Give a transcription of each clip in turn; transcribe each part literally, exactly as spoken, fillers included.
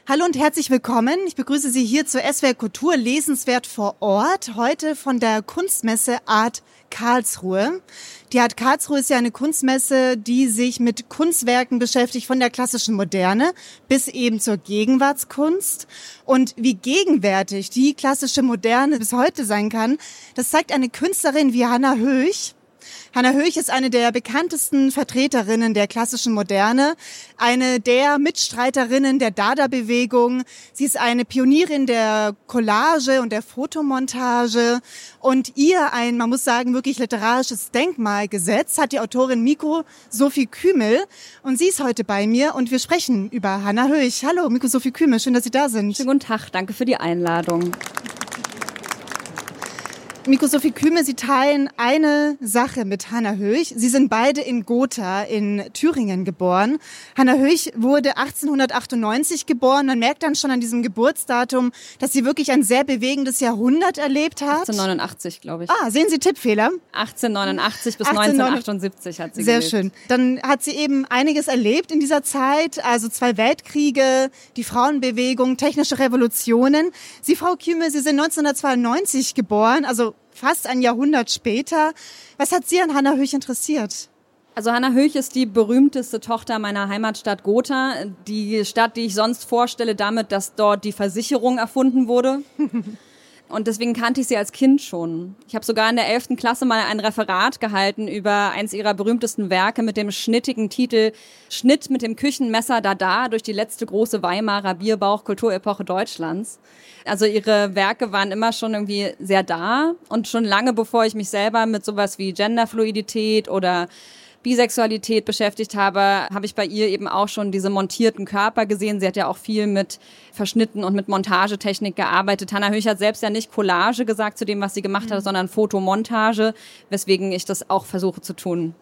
Hallo und herzlich willkommen. Ich begrüße Sie hier zur S W R Kultur Lesenswert vor Ort. Heute von der Kunstmesse Art Karlsruhe. Die Art Karlsruhe ist ja eine Kunstmesse, die sich mit Kunstwerken beschäftigt, von der klassischen Moderne bis eben zur Gegenwartskunst. Und wie gegenwärtig die klassische Moderne bis heute sein kann, das zeigt eine Künstlerin wie Hannah Höch. Hannah Höch ist eine der bekanntesten Vertreterinnen der klassischen Moderne, eine der Mitstreiterinnen der Dada-Bewegung. Sie ist eine Pionierin der Collage und der Fotomontage und ihr ein, man muss sagen, wirklich literarisches Denkmal gesetzt hat die Autorin Miko Sophie Kümel und sie ist heute bei mir und wir sprechen über Hannah Höch. Hallo, Miko Sophie Kümel, schön, dass Sie da sind. Schönen guten Tag, danke für die Einladung. Miko Sophie Kümel, Sie teilen eine Sache mit Hannah Höch. Sie sind beide in Gotha in Thüringen geboren. Hannah Höch wurde achtzehnhundertachtundneunzig geboren. Man merkt dann schon an diesem Geburtsdatum, dass sie wirklich ein sehr bewegendes Jahrhundert erlebt hat. achtzehnhundertneunundachtzig, glaube ich. Ah, sehen Sie Tippfehler? achtzehnhundertneunundachtzig bis neunzehnhundertachtundsiebzig hat sie Sehr gelebt. schön. Dann hat sie eben einiges erlebt in dieser Zeit, also zwei Weltkriege, die Frauenbewegung, technische Revolutionen. Sie, Frau Kümel, Sie sind neunzehnhundertzweiundneunzig geboren, also fast ein Jahrhundert später. Was hat Sie an Hannah Höch interessiert? Also Hannah Höch ist die berühmteste Tochter meiner Heimatstadt Gotha. Die Stadt, die ich sonst vorstelle, damit, dass dort die Versicherung erfunden wurde. Und deswegen kannte ich sie als Kind schon. Ich habe sogar in der elften Klasse mal ein Referat gehalten über eins ihrer berühmtesten Werke mit dem schnittigen Titel Schnitt mit dem Küchenmesser Dada durch die letzte große Weimarer Bierbauch-Kulturepoche Deutschlands. Also ihre Werke waren immer schon irgendwie sehr da und schon lange bevor ich mich selber mit sowas wie Genderfluidität oder Bisexualität beschäftigt habe, habe ich bei ihr eben auch schon diese montierten Körper gesehen. Sie hat ja auch viel mit Verschnitten und mit Montagetechnik gearbeitet. Hannah Höch hat selbst ja nicht Collage gesagt zu dem, was sie gemacht hat, sondern Fotomontage, weswegen ich das auch versuche zu tun.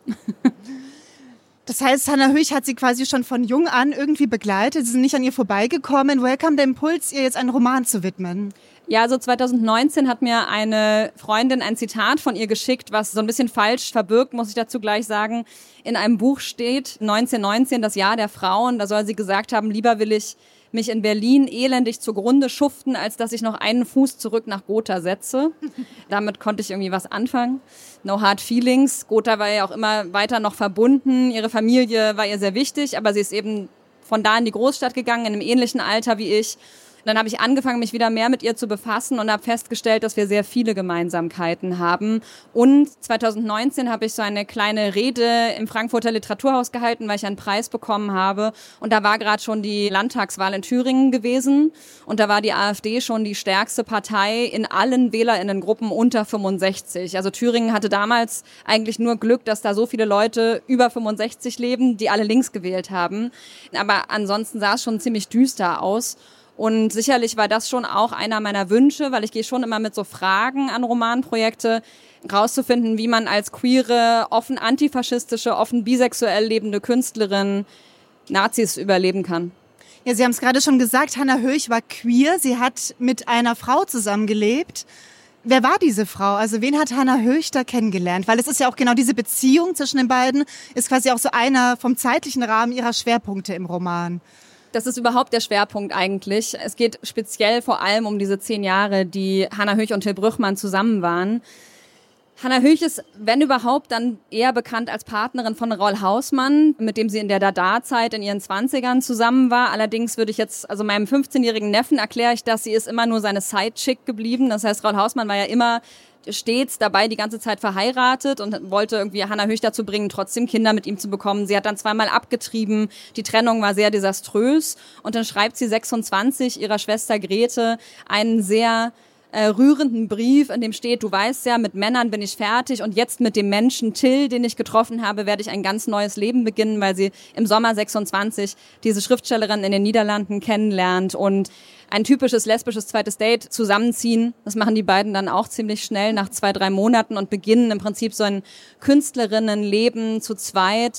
Das heißt, Hannah Höch hat Sie quasi schon von jung an irgendwie begleitet. Sie sind nicht an ihr vorbeigekommen. Woher kam der Impuls, ihr jetzt einen Roman zu widmen? Ja, also zweitausendneunzehn hat mir eine Freundin ein Zitat von ihr geschickt, was so ein bisschen falsch verbirgt, muss ich dazu gleich sagen. In einem Buch steht neunzehnhundertneunzehn, das Jahr der Frauen. Da soll sie gesagt haben, lieber will ich mich in Berlin elendig zugrunde schuften, als dass ich noch einen Fuß zurück nach Gotha setze. Damit konnte ich irgendwie was anfangen. No hard feelings. Gotha war ja auch immer weiter noch verbunden. Ihre Familie war ihr sehr wichtig, aber sie ist eben von da in die Großstadt gegangen, in einem ähnlichen Alter wie ich. Und dann habe ich angefangen, mich wieder mehr mit ihr zu befassen und habe festgestellt, dass wir sehr viele Gemeinsamkeiten haben. Und zweitausendneunzehn habe ich so eine kleine Rede im Frankfurter Literaturhaus gehalten, weil ich einen Preis bekommen habe. Und da war gerade schon die Landtagswahl in Thüringen gewesen. Und da war die AfD schon die stärkste Partei in allen WählerInnengruppen unter fünfundsechzig. Also Thüringen hatte damals eigentlich nur Glück, dass da so viele Leute über fünfundsechzig leben, die alle links gewählt haben. Aber ansonsten sah es schon ziemlich düster aus. Und sicherlich war das schon auch einer meiner Wünsche, weil ich gehe schon immer mit so Fragen an Romanprojekte, rauszufinden, wie man als queere, offen antifaschistische, offen bisexuell lebende Künstlerin Nazis überleben kann. Ja, Sie haben es gerade schon gesagt, Hannah Höch war queer. Sie hat mit einer Frau zusammengelebt. Wer war diese Frau? Also wen hat Hannah Höch da kennengelernt? Weil es ist ja auch genau diese Beziehung zwischen den beiden, ist quasi auch so einer vom zeitlichen Rahmen ihrer Schwerpunkte im Roman. Das ist überhaupt der Schwerpunkt eigentlich. Es geht speziell vor allem um diese zehn Jahre, die Hannah Höch und Till Brüchmann zusammen waren. Hannah Höch ist, wenn überhaupt, dann eher bekannt als Partnerin von Raoul Hausmann, mit dem sie in der Dada-Zeit in ihren Zwanzigern zusammen war. Allerdings würde ich jetzt, also meinem fünfzehnjährigen Neffen erkläre ich das, sie ist immer nur seine Sidechick geblieben. Das heißt, Raoul Hausmann war ja immer stets dabei, die ganze Zeit verheiratet und wollte irgendwie Hannah Höch dazu bringen, trotzdem Kinder mit ihm zu bekommen. Sie hat dann zweimal abgetrieben, die Trennung war sehr desaströs und dann schreibt sie sechsundzwanzig ihrer Schwester Grete einen sehr äh, rührenden Brief, in dem steht, du weißt ja, mit Männern bin ich fertig und jetzt mit dem Menschen Till, den ich getroffen habe, werde ich ein ganz neues Leben beginnen, weil sie im Sommer sechsundzwanzig diese Schriftstellerin in den Niederlanden kennenlernt und ein typisches lesbisches zweites Date zusammenziehen. Das machen die beiden dann auch ziemlich schnell nach zwei, drei Monaten und beginnen im Prinzip so ein Künstlerinnenleben zu zweit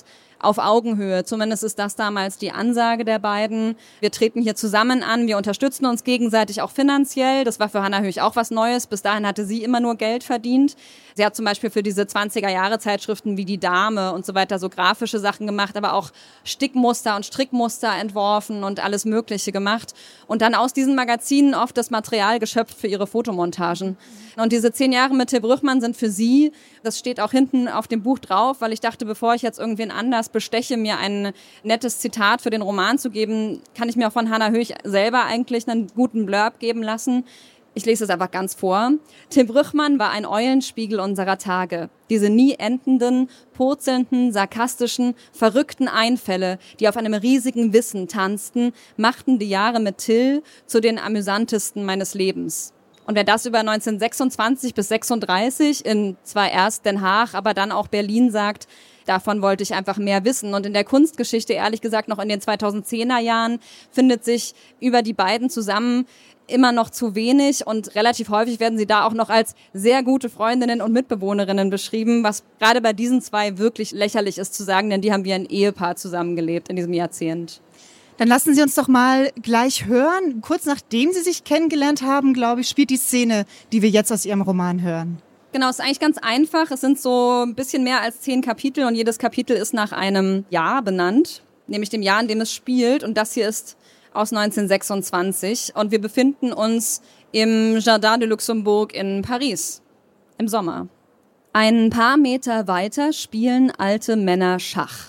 auf Augenhöhe. Zumindest ist das damals die Ansage der beiden. Wir treten hier zusammen an, wir unterstützen uns gegenseitig auch finanziell. Das war für Hannah Höch auch was Neues. Bis dahin hatte sie immer nur Geld verdient. Sie hat zum Beispiel für diese zwanziger-Jahre-Zeitschriften wie Die Dame und so weiter so grafische Sachen gemacht, aber auch Stickmuster und Strickmuster entworfen und alles Mögliche gemacht. Und dann aus diesen Magazinen oft das Material geschöpft für ihre Fotomontagen. Und diese zehn Jahre mit Till Brüchmann sind für sie, das steht auch hinten auf dem Buch drauf, weil ich dachte, bevor ich jetzt irgendwen anders besteche, mir ein nettes Zitat für den Roman zu geben, kann ich mir auch von Hannah Höch selber eigentlich einen guten Blurb geben lassen. Ich lese es einfach ganz vor. Till Brüchmann war ein Eulenspiegel unserer Tage. Diese nie endenden, purzelnden, sarkastischen, verrückten Einfälle, die auf einem riesigen Wissen tanzten, machten die Jahre mit Till zu den amüsantesten meines Lebens. Und wer das über neunzehnhundertsechsundzwanzig bis sechsunddreißig in zwar erst Den Haag, aber dann auch Berlin sagt, davon wollte ich einfach mehr wissen. Und in der Kunstgeschichte, ehrlich gesagt, noch in den zweitausendzehner Jahren, findet sich über die beiden zusammen immer noch zu wenig und relativ häufig werden sie da auch noch als sehr gute Freundinnen und Mitbewohnerinnen beschrieben, was gerade bei diesen zwei wirklich lächerlich ist zu sagen, denn die haben wie ein Ehepaar zusammengelebt in diesem Jahrzehnt. Dann lassen Sie uns doch mal gleich hören. Kurz nachdem Sie sich kennengelernt haben, glaube ich, spielt die Szene, die wir jetzt aus Ihrem Roman hören. Genau, es ist eigentlich ganz einfach. Es sind so ein bisschen mehr als zehn Kapitel und jedes Kapitel ist nach einem Jahr benannt, nämlich dem Jahr, in dem es spielt. Und das hier ist aus neunzehnhundertsechsundzwanzig und wir befinden uns im Jardin de Luxembourg in Paris im Sommer. Ein paar Meter weiter spielen alte Männer Schach.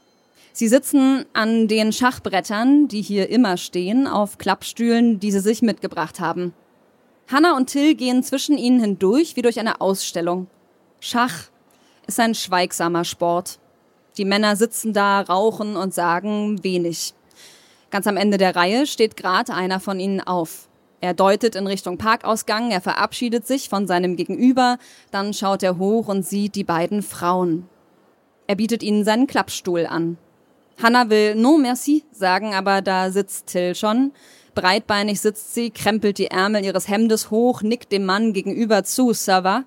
Sie sitzen an den Schachbrettern, die hier immer stehen, auf Klappstühlen, die sie sich mitgebracht haben. Hannah und Till gehen zwischen ihnen hindurch wie durch eine Ausstellung. Schach ist ein schweigsamer Sport. Die Männer sitzen da, rauchen und sagen wenig. Ganz am Ende der Reihe steht gerade einer von ihnen auf. Er deutet in Richtung Parkausgang, er verabschiedet sich von seinem Gegenüber, dann schaut er hoch und sieht die beiden Frauen. Er bietet ihnen seinen Klappstuhl an. Hannah will non merci sagen, aber da sitzt Till schon. Breitbeinig sitzt sie, krempelt die Ärmel ihres Hemdes hoch, nickt dem Mann gegenüber zu, ça va?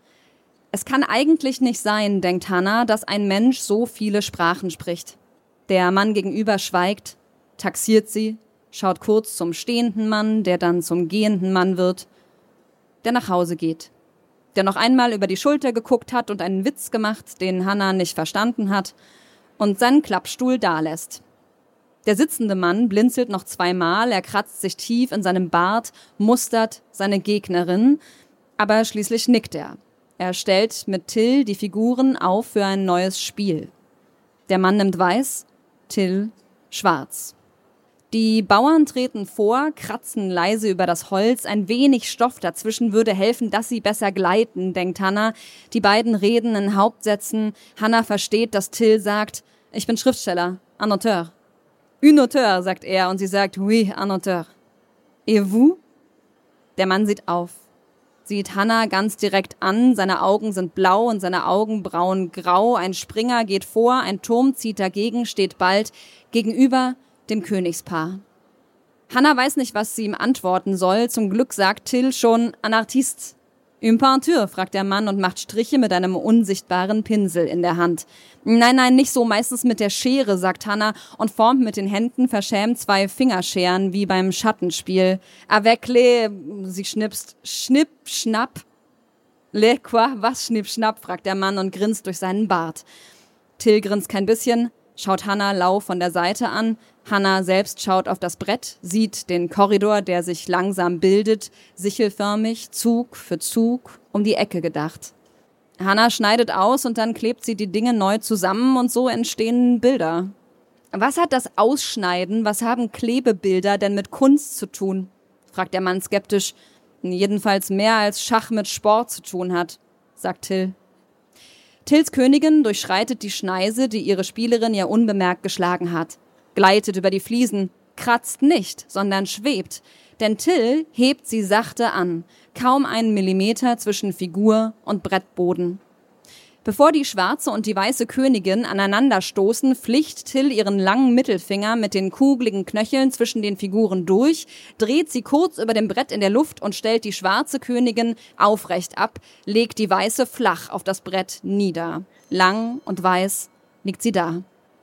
Es kann eigentlich nicht sein, denkt Hannah, dass ein Mensch so viele Sprachen spricht. Der Mann gegenüber schweigt, taxiert sie, schaut kurz zum stehenden Mann, der dann zum gehenden Mann wird, der nach Hause geht, der noch einmal über die Schulter geguckt hat und einen Witz gemacht, den Hannah nicht verstanden hat, und seinen Klappstuhl dalässt. Der sitzende Mann blinzelt noch zweimal, er kratzt sich tief in seinem Bart, mustert seine Gegnerin, aber schließlich nickt er. Er stellt mit Till die Figuren auf für ein neues Spiel. Der Mann nimmt weiß, Till schwarz. Die Bauern treten vor, kratzen leise über das Holz. Ein wenig Stoff dazwischen würde helfen, dass sie besser gleiten, denkt Hannah. Die beiden reden in Hauptsätzen. Hannah versteht, dass Till sagt, ich bin Schriftsteller, un auteur. Un auteur, sagt er, und sie sagt, oui, un auteur. Et vous? Der Mann sieht auf, sieht Hannah ganz direkt an. Seine Augen sind blau und seine Augenbrauen grau. Ein Springer geht vor, ein Turm zieht dagegen, steht bald gegenüber dem Königspaar. Hannah weiß nicht, was sie ihm antworten soll. Zum Glück sagt Till schon, un artiste. Une peinture, fragt der Mann und macht Striche mit einem unsichtbaren Pinsel in der Hand. Nein, nein, nicht so, meistens mit der Schere, sagt Hannah und formt mit den Händen verschämt zwei Fingerscheren, wie beim Schattenspiel. Avec les, sie schnipst, schnipp, schnapp. Le quoi, was schnipp, schnapp, fragt der Mann und grinst durch seinen Bart. Till grinst kein bisschen, schaut Hannah lau von der Seite an. Hannah selbst schaut auf das Brett, sieht den Korridor, der sich langsam bildet, sichelförmig, Zug für Zug, um die Ecke gedacht. Hannah schneidet aus und dann klebt sie die Dinge neu zusammen und so entstehen Bilder. Was hat das Ausschneiden, was haben Klebebilder denn mit Kunst zu tun? Fragt der Mann skeptisch. Jedenfalls mehr als Schach mit Sport zu tun hat, sagt Till. Tills Königin durchschreitet die Schneise, die ihre Spielerin ja unbemerkt geschlagen hat. Gleitet über die Fliesen, kratzt nicht, sondern schwebt. Denn Till hebt sie sachte an, kaum einen Millimeter zwischen Figur und Brettboden. Bevor die schwarze und die weiße Königin aneinanderstoßen, flicht Till ihren langen Mittelfinger mit den kugeligen Knöcheln zwischen den Figuren durch, dreht sie kurz über dem Brett in der Luft und stellt die schwarze Königin aufrecht ab, legt die weiße flach auf das Brett nieder. Lang und weiß liegt sie da.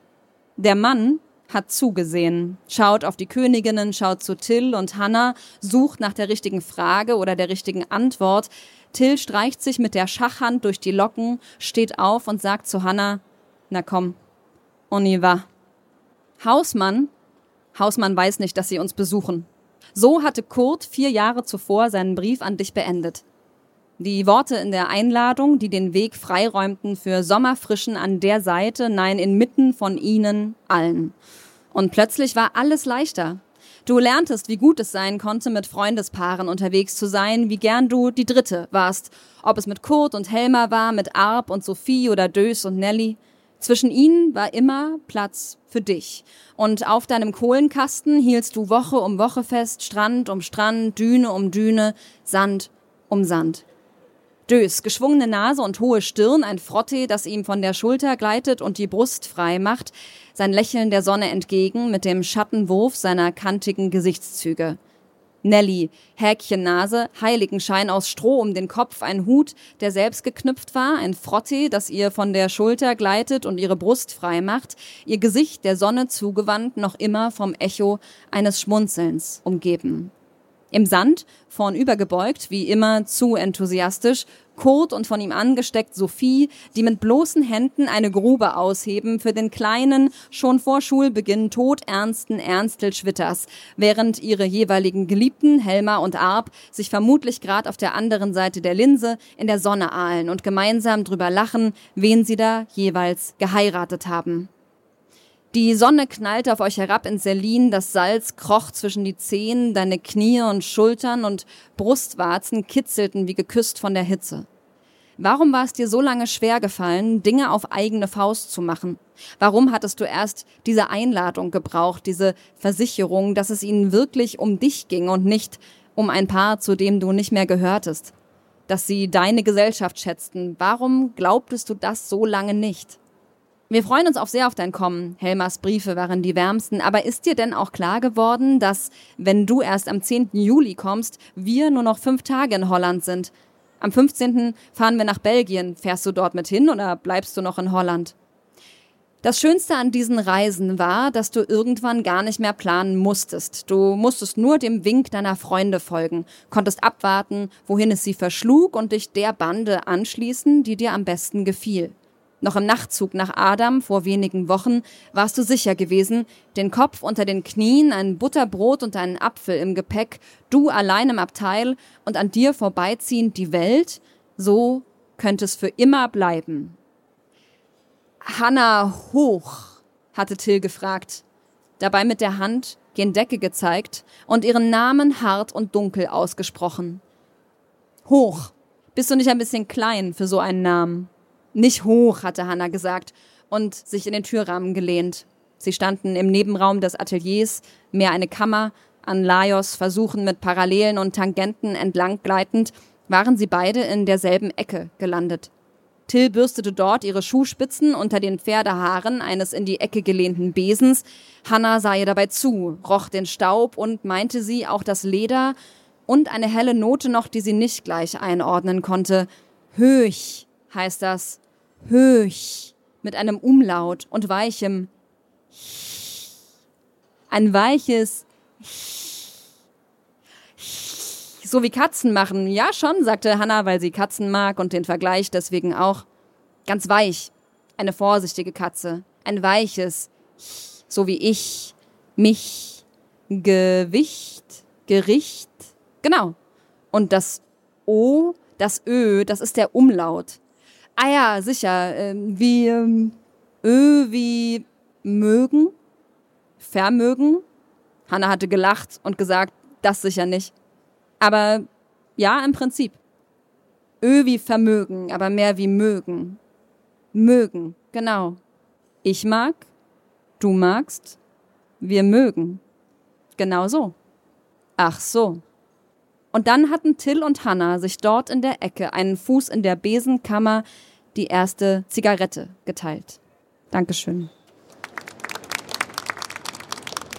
Der Mann hat zugesehen, schaut auf die Königinnen, schaut zu Till und Hannah, sucht nach der richtigen Frage oder der richtigen Antwort. Till streicht sich mit der Schachhand durch die Locken, steht auf und sagt zu Hannah, na komm, on y va. Hausmann, Hausmann weiß nicht, dass sie uns besuchen. So hatte Kurt vier Jahre zuvor seinen Brief an dich beendet. Die Worte in der Einladung, die den Weg freiräumten für Sommerfrischen an der Seite, nein, inmitten von ihnen allen. Und plötzlich war alles leichter. Du lerntest, wie gut es sein konnte, mit Freundespaaren unterwegs zu sein, wie gern du die Dritte warst. Ob es mit Kurt und Helma war, mit Arp und Sophie oder Dös und Nelly. Zwischen ihnen war immer Platz für dich. Und auf deinem Kohlenkasten hieltst du Woche um Woche fest, Strand um Strand, Düne um Düne, Sand um Sand. Dös, geschwungene Nase und hohe Stirn, ein Frottee, das ihm von der Schulter gleitet und die Brust frei macht, sein Lächeln der Sonne entgegen mit dem Schattenwurf seiner kantigen Gesichtszüge. Nelly, Häkchennase, Heiligenschein aus Stroh um den Kopf, ein Hut, der selbst geknüpft war, ein Frottee, das ihr von der Schulter gleitet und ihre Brust frei macht, ihr Gesicht der Sonne zugewandt, noch immer vom Echo eines Schmunzelns umgeben. Im Sand, vornübergebeugt, wie immer zu enthusiastisch, Kurt und von ihm angesteckt Sophie, die mit bloßen Händen eine Grube ausheben für den kleinen, schon vor Schulbeginn todernsten Ernstel Schwitters, während ihre jeweiligen Geliebten, Helma und Arp, sich vermutlich gerade auf der anderen Seite der Linse in der Sonne ahlen und gemeinsam drüber lachen, wen sie da jeweils geheiratet haben. Die Sonne knallte auf euch herab ins Selin, das Salz kroch zwischen die Zehen, deine Knie und Schultern und Brustwarzen kitzelten wie geküsst von der Hitze. Warum war es dir so lange schwer gefallen, Dinge auf eigene Faust zu machen? Warum hattest du erst diese Einladung gebraucht, diese Versicherung, dass es ihnen wirklich um dich ging und nicht um ein Paar, zu dem du nicht mehr gehörtest? Dass sie deine Gesellschaft schätzten, warum glaubtest du das so lange nicht? Wir freuen uns auch sehr auf dein Kommen. Helmas Briefe waren die wärmsten. Aber ist dir denn auch klar geworden, dass, wenn du erst am zehnten Juli kommst, wir nur noch fünf Tage in Holland sind? Am fünfzehnten fahren wir nach Belgien. Fährst du dort mit hin oder bleibst du noch in Holland? Das Schönste an diesen Reisen war, dass du irgendwann gar nicht mehr planen musstest. Du musstest nur dem Wink deiner Freunde folgen, konntest abwarten, wohin es sie verschlug und dich der Bande anschließen, die dir am besten gefiel. Noch im Nachtzug nach Adam vor wenigen Wochen warst du sicher gewesen, den Kopf unter den Knien, ein Butterbrot und einen Apfel im Gepäck, du allein im Abteil und an dir vorbeiziehend die Welt, so könnte es für immer bleiben. Hannah hoch, hatte Till gefragt, dabei mit der Hand gen Decke gezeigt und ihren Namen hart und dunkel ausgesprochen. Hoch, bist du nicht ein bisschen klein für so einen Namen? Nicht hoch, hatte Hannah gesagt und sich in den Türrahmen gelehnt. Sie standen im Nebenraum des Ateliers, mehr eine Kammer, an Lajos Versuchen mit Parallelen und Tangenten entlang gleitend, waren sie beide in derselben Ecke gelandet. Till bürstete dort ihre Schuhspitzen unter den Pferdehaaren eines in die Ecke gelehnten Besens. Hannah sah ihr dabei zu, roch den Staub und meinte sie auch das Leder und eine helle Note noch, die sie nicht gleich einordnen konnte. Höch heißt das. Höch, mit einem Umlaut und weichem ein weiches so wie Katzen machen. Ja, schon, sagte Hannah, weil sie Katzen mag und den Vergleich deswegen auch. Ganz weich, eine vorsichtige Katze, ein weiches, so wie ich, mich, Gewicht, Gericht, genau. Und das O, das Ö, das ist der Umlaut. Ah ja, sicher, äh, wie ähm, Ö wie mögen, vermögen. Hannah hatte gelacht und gesagt, das sicher nicht. Aber ja, im Prinzip. Ö wie Vermögen, aber mehr wie mögen. Mögen, genau. Ich mag, du magst, wir mögen. Genau so. Ach so. Und dann hatten Till und Hannah sich dort in der Ecke, einen Fuß in der Besenkammer, die erste Zigarette geteilt. Dankeschön.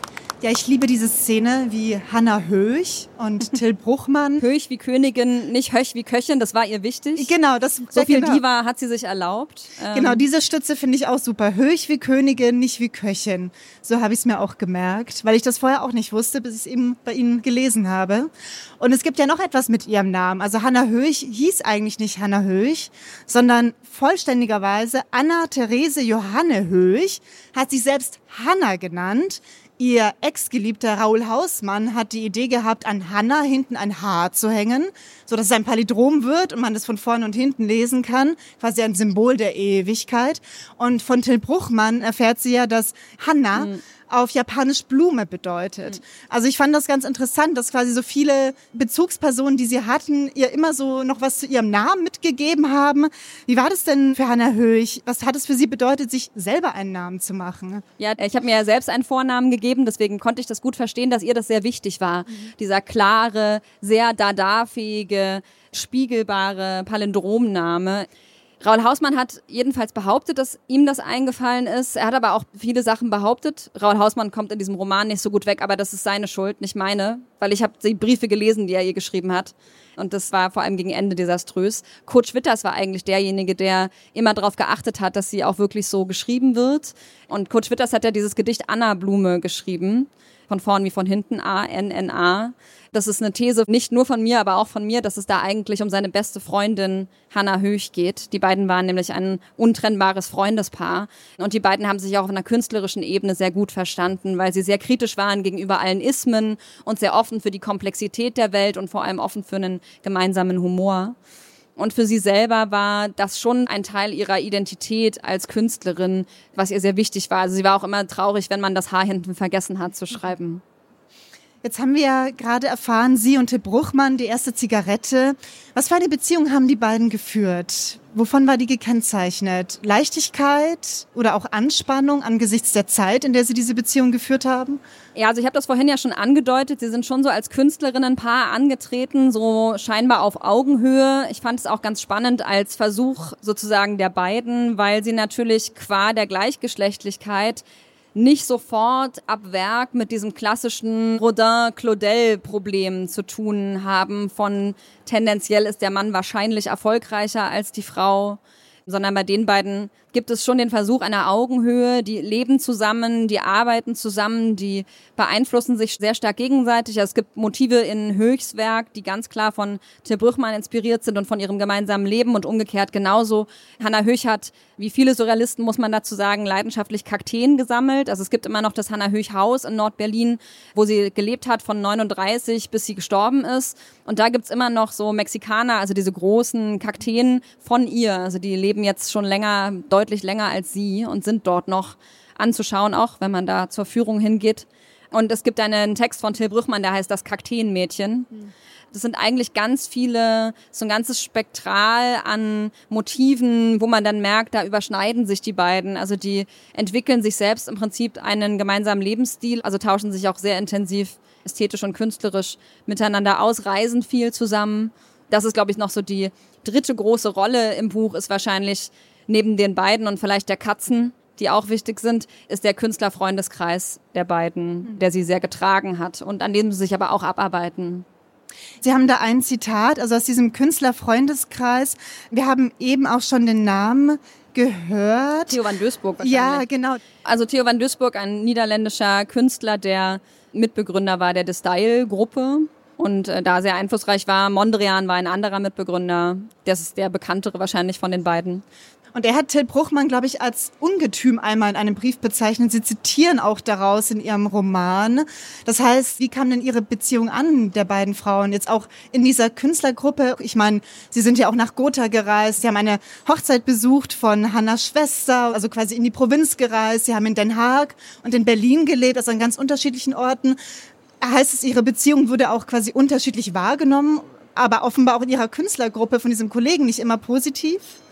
Ja, ich liebe diese Szene, wie Hannah Höch und Till Bruchmann. Höch wie Königin, nicht Höch wie Köchin, das war ihr wichtig. Genau, das so viel genau. Diva hat sie sich erlaubt. Genau, diese Stütze finde ich auch super. Höch wie Königin, nicht wie Köchin. So habe ich es mir auch gemerkt, weil ich das vorher auch nicht wusste, bis ich es eben bei Ihnen gelesen habe. Und es gibt ja noch etwas mit ihrem Namen. Also Hannah Höch hieß eigentlich nicht Hannah Höch, sondern vollständigerweise Anna Therese Johanne Höch, hat sich selbst Hannah genannt. Ihr Ex-Geliebter Raoul Hausmann hat die Idee gehabt, an Hannah hinten ein H zu hängen, so dass es ein Palindrom wird und man das von vorne und hinten lesen kann, quasi ein Symbol der Ewigkeit. Und von Till Bruchmann erfährt sie ja, dass Hannah mhm. auf Japanisch Blume bedeutet. Also ich fand das ganz interessant, dass quasi so viele Bezugspersonen, die sie hatten, ihr immer so noch was zu ihrem Namen mitgegeben haben. Wie war das denn für Hannah Höch? Was hat es für sie bedeutet, sich selber einen Namen zu machen? Ja, ich habe mir ja selbst einen Vornamen gegeben, deswegen konnte ich das gut verstehen, dass ihr das sehr wichtig war. Mhm. Dieser klare, sehr dada-fähige, spiegelbare Palindromname. Raoul Hausmann hat jedenfalls behauptet, dass ihm das eingefallen ist. Er hat aber auch viele Sachen behauptet. Raoul Hausmann kommt in diesem Roman nicht so gut weg, aber das ist seine Schuld, nicht meine, weil ich habe die Briefe gelesen, die er ihr geschrieben hat. Und das war vor allem gegen Ende desaströs. Kurt Schwitters war eigentlich derjenige, der immer darauf geachtet hat, dass sie auch wirklich so geschrieben wird. Und Kurt Schwitters hat ja dieses Gedicht Anna Blume geschrieben. Von vorn wie von hinten, A N N A. Das ist eine These, nicht nur von mir, aber auch von mir, dass es da eigentlich um seine beste Freundin Hannah Höch geht. Die beiden waren nämlich ein untrennbares Freundespaar. Und die beiden haben sich auch auf einer künstlerischen Ebene sehr gut verstanden, weil sie sehr kritisch waren gegenüber allen Ismen und sehr offen für die Komplexität der Welt und vor allem offen für einen gemeinsamen Humor. Und für sie selber war das schon ein Teil ihrer Identität als Künstlerin, was ihr sehr wichtig war. Also sie war auch immer traurig, wenn man das H hinten vergessen hat zu schreiben. Jetzt haben wir ja gerade erfahren, Sie und Till Bruchmann, die erste Zigarette. Was für eine Beziehung haben die beiden geführt? Wovon war die gekennzeichnet? Leichtigkeit oder auch Anspannung angesichts der Zeit, in der Sie diese Beziehung geführt haben? Ja, also ich habe das vorhin ja schon angedeutet. Sie sind schon so als Künstlerinnenpaar angetreten, so scheinbar auf Augenhöhe. Ich fand es auch ganz spannend als Versuch sozusagen der beiden, weil sie natürlich qua der Gleichgeschlechtlichkeit nicht sofort ab Werk mit diesem klassischen Rodin-Claudel-Problem zu tun haben von tendenziell ist der Mann wahrscheinlich erfolgreicher als die Frau, sondern bei den beiden gibt es schon den Versuch einer Augenhöhe, die leben zusammen, die arbeiten zusammen, die beeinflussen sich sehr stark gegenseitig. Also es gibt Motive in Höchs Werk, die ganz klar von Till Bruchmann inspiriert sind und von ihrem gemeinsamen Leben und umgekehrt genauso. Hannah Höch hat, wie viele Surrealisten, muss man dazu sagen, leidenschaftlich Kakteen gesammelt. Also es gibt immer noch das Hannah Höch Haus in Nordberlin, wo sie gelebt hat von neununddreißig bis sie gestorben ist. Und da gibt's immer noch so Mexikaner, also diese großen Kakteen von ihr. Also die leben jetzt schon länger, deutlich länger als sie und sind dort noch anzuschauen, auch wenn man da zur Führung hingeht. Und es gibt einen Text von Till Bruchmann, der heißt Das Kakteenmädchen. Das sind eigentlich ganz viele, so ein ganzes Spektral an Motiven, wo man dann merkt, da überschneiden sich die beiden. Also die entwickeln sich selbst im Prinzip einen gemeinsamen Lebensstil, also tauschen sich auch sehr intensiv ästhetisch und künstlerisch miteinander aus, reisen viel zusammen. Das ist, glaube ich, noch so die dritte große Rolle im Buch, ist wahrscheinlich neben den beiden und vielleicht der Katzen, die auch wichtig sind, ist der Künstlerfreundeskreis der beiden, der sie sehr getragen hat und an dem sie sich aber auch abarbeiten. Sie haben da ein Zitat, also aus diesem Künstlerfreundeskreis. Wir haben eben auch schon den Namen gehört. Theo van Doesburg wahrscheinlich. Ja, genau. Also Theo van Doesburg, ein niederländischer Künstler, der Mitbegründer war der De Stijl-Gruppe und äh, da sehr einflussreich war. Mondrian war ein anderer Mitbegründer. Das ist der bekanntere wahrscheinlich von den beiden. Und er hat Till Bruchmann, glaube ich, als Ungetüm einmal in einem Brief bezeichnet. Sie zitieren auch daraus in Ihrem Roman. Das heißt, wie kam denn Ihre Beziehung an, der beiden Frauen, jetzt auch in dieser Künstlergruppe? Ich meine, Sie sind ja auch nach Gotha gereist. Sie haben eine Hochzeit besucht von Hannahs Schwester, also quasi in die Provinz gereist. Sie haben in Den Haag und in Berlin gelebt, also an ganz unterschiedlichen Orten. Heißt es, Ihre Beziehung wurde auch quasi unterschiedlich wahrgenommen, aber offenbar auch in Ihrer Künstlergruppe von diesem Kollegen nicht immer positiv?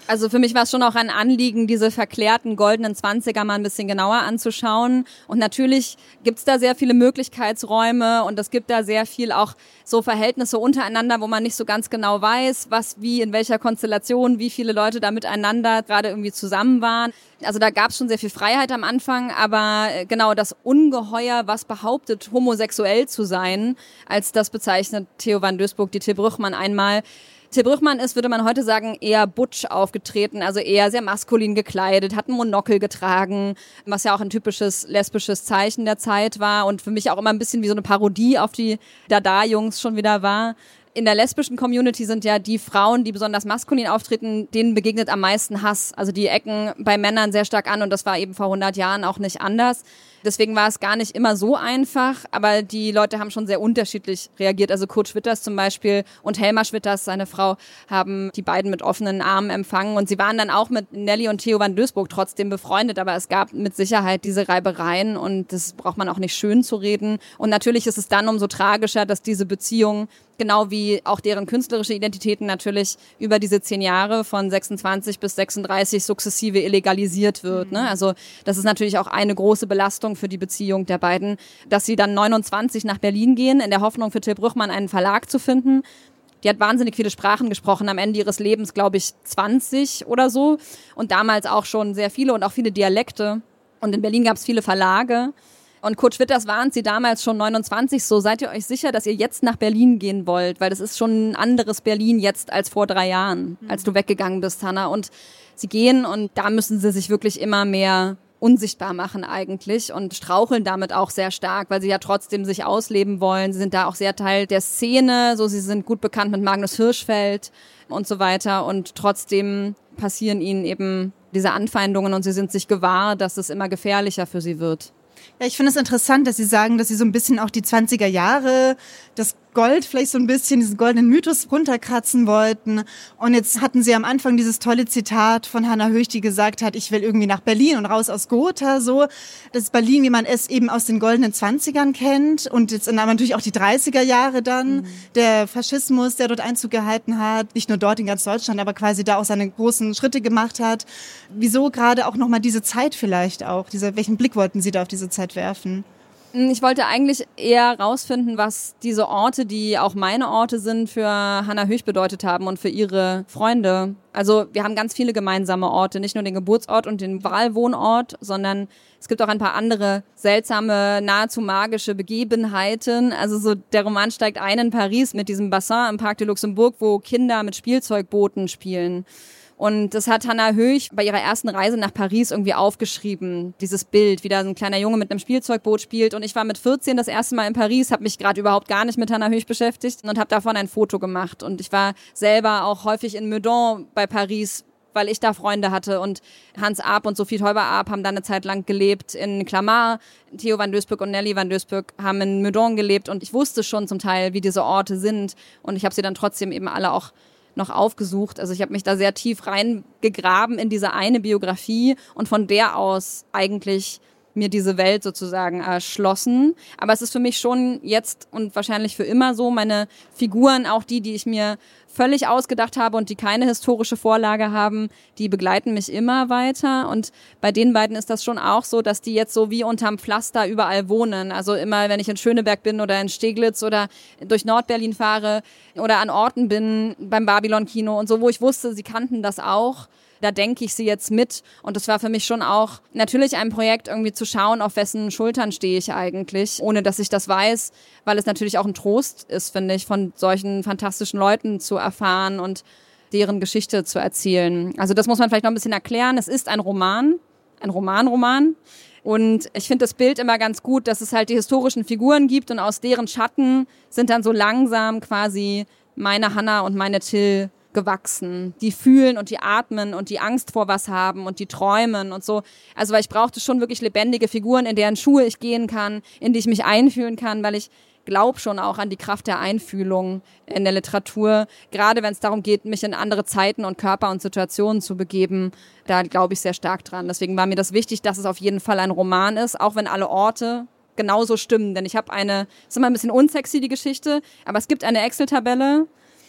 Also für mich war es schon auch ein Anliegen, diese verklärten goldenen Zwanziger mal ein bisschen genauer anzuschauen. Und natürlich gibt's da sehr viele Möglichkeitsräume und es gibt da sehr viel auch so Verhältnisse untereinander, wo man nicht so ganz genau weiß, was wie, in welcher Konstellation, wie viele Leute da miteinander gerade irgendwie zusammen waren. Also da gab's schon sehr viel Freiheit am Anfang, aber genau das Ungeheuer, was behauptet, homosexuell zu sein, als das bezeichnet Theo van Doesburg, die Till Brüchmann einmal. Till Brüchmann ist, würde man heute sagen, eher butch aufgetreten, also eher sehr maskulin gekleidet, hat ein Monokel getragen, was ja auch ein typisches lesbisches Zeichen der Zeit war und für mich auch immer ein bisschen wie so eine Parodie auf die Dada-Jungs schon wieder war. In der lesbischen Community sind ja die Frauen, die besonders maskulin auftreten, denen begegnet am meisten Hass. Also die ecken bei Männern sehr stark an und das war eben vor hundert Jahren auch nicht anders. Deswegen war es gar nicht immer so einfach, aber die Leute haben schon sehr unterschiedlich reagiert. Also Kurt Schwitters zum Beispiel und Helma Schwitters, seine Frau, haben die beiden mit offenen Armen empfangen und sie waren dann auch mit Nelly und Theo van Doesburg trotzdem befreundet, aber es gab mit Sicherheit diese Reibereien und das braucht man auch nicht schön zu reden. Und natürlich ist es dann umso tragischer, dass diese Beziehung, genau wie auch deren künstlerische Identitäten natürlich über diese zehn Jahre von sechsundzwanzig bis sechsunddreißig sukzessive illegalisiert wird. Mhm. Ne? Also das ist natürlich auch eine große Belastung für die Beziehung der beiden, dass sie dann neunundzwanzig nach Berlin gehen, in der Hoffnung für Till Brüchmann einen Verlag zu finden. Die hat wahnsinnig viele Sprachen gesprochen, am Ende ihres Lebens, glaube ich, zwanzig oder so. Und damals auch schon sehr viele und auch viele Dialekte. Und in Berlin gab es viele Verlage. Und Kurt Schwitters warnt sie damals schon neunundzwanzig so, seid ihr euch sicher, dass ihr jetzt nach Berlin gehen wollt? Weil das ist schon ein anderes Berlin jetzt als vor drei Jahren, mhm. als du weggegangen bist, Hannah. Und sie gehen und da müssen sie sich wirklich immer mehr unsichtbar machen eigentlich und straucheln damit auch sehr stark, weil sie ja trotzdem sich ausleben wollen. Sie sind da auch sehr Teil der Szene, so sie sind gut bekannt mit Magnus Hirschfeld und so weiter und trotzdem passieren ihnen eben diese Anfeindungen und sie sind sich gewahr, dass es immer gefährlicher für sie wird. Ja, ich finde es interessant, dass Sie sagen, dass Sie so ein bisschen auch die zwanziger Jahre, das Gold vielleicht so ein bisschen, diesen goldenen Mythos runterkratzen wollten. Und jetzt hatten Sie am Anfang dieses tolle Zitat von Hannah Höch, die gesagt hat, ich will irgendwie nach Berlin und raus aus Gotha, so. Das ist Berlin, wie man es eben aus den goldenen Zwanzigern kennt. Und jetzt aber natürlich auch die dreißiger Jahre dann, mhm. der Faschismus, der dort Einzug gehalten hat. Nicht nur dort in ganz Deutschland, aber quasi da auch seine großen Schritte gemacht hat. Wieso gerade auch nochmal diese Zeit vielleicht auch? Diese, welchen Blick wollten Sie da auf diese Zeit werfen? Ich wollte eigentlich eher rausfinden, was diese Orte, die auch meine Orte sind, für Hannah Höch bedeutet haben und für ihre Freunde. Also wir haben ganz viele gemeinsame Orte, nicht nur den Geburtsort und den Wahlwohnort, sondern es gibt auch ein paar andere seltsame, nahezu magische Begebenheiten. Also so der Roman steigt ein in Paris mit diesem Bassin im Parc de Luxembourg, wo Kinder mit Spielzeugbooten spielen. Und das hat Hannah Höch bei ihrer ersten Reise nach Paris irgendwie aufgeschrieben, dieses Bild, wie da so ein kleiner Junge mit einem Spielzeugboot spielt. Und ich war mit vierzehn das erste Mal in Paris, habe mich gerade überhaupt gar nicht mit Hannah Höch beschäftigt und habe davon ein Foto gemacht. Und ich war selber auch häufig in Meudon bei Paris, weil ich da Freunde hatte. Und Hans Arp und Sophie Teuber-Arp haben da eine Zeit lang gelebt in Clamart. Theo van Doesburg und Nelly van Doesburg haben in Meudon gelebt. Und ich wusste schon zum Teil, wie diese Orte sind. Und ich habe sie dann trotzdem eben alle auch noch aufgesucht. Also ich habe mich da sehr tief reingegraben in diese eine Biografie und von der aus eigentlich mir diese Welt sozusagen erschlossen. Aber es ist für mich schon jetzt und wahrscheinlich für immer so, meine Figuren, auch die, die ich mir völlig ausgedacht habe und die keine historische Vorlage haben, die begleiten mich immer weiter. Und bei den beiden ist das schon auch so, dass die jetzt so wie unterm Pflaster überall wohnen. Also immer, wenn ich in Schöneberg bin oder in Steglitz oder durch Nordberlin fahre oder an Orten bin, beim Babylon-Kino und so, wo ich wusste, sie kannten das auch. Da denke ich sie jetzt mit. Und das war für mich schon auch natürlich ein Projekt, irgendwie zu schauen, auf wessen Schultern stehe ich eigentlich, ohne dass ich das weiß, weil es natürlich auch ein Trost ist, finde ich, von solchen fantastischen Leuten zu erfahren und deren Geschichte zu erzählen. Also das muss man vielleicht noch ein bisschen erklären. Es ist ein Roman, ein Roman-Roman. Und ich finde das Bild immer ganz gut, dass es halt die historischen Figuren gibt und aus deren Schatten sind dann so langsam quasi meine Hannah und meine Till gewachsen. Die fühlen und die atmen und die Angst vor was haben und die träumen und so. Also weil ich brauchte schon wirklich lebendige Figuren, in deren Schuhe ich gehen kann, in die ich mich einfühlen kann, weil ich glaube schon auch an die Kraft der Einfühlung in der Literatur. Gerade wenn es darum geht, mich in andere Zeiten und Körper und Situationen zu begeben, da glaube ich sehr stark dran. Deswegen war mir das wichtig, dass es auf jeden Fall ein Roman ist, auch wenn alle Orte genauso stimmen. Denn ich habe eine, ist immer ein bisschen unsexy die Geschichte, aber es gibt eine Excel-Tabelle,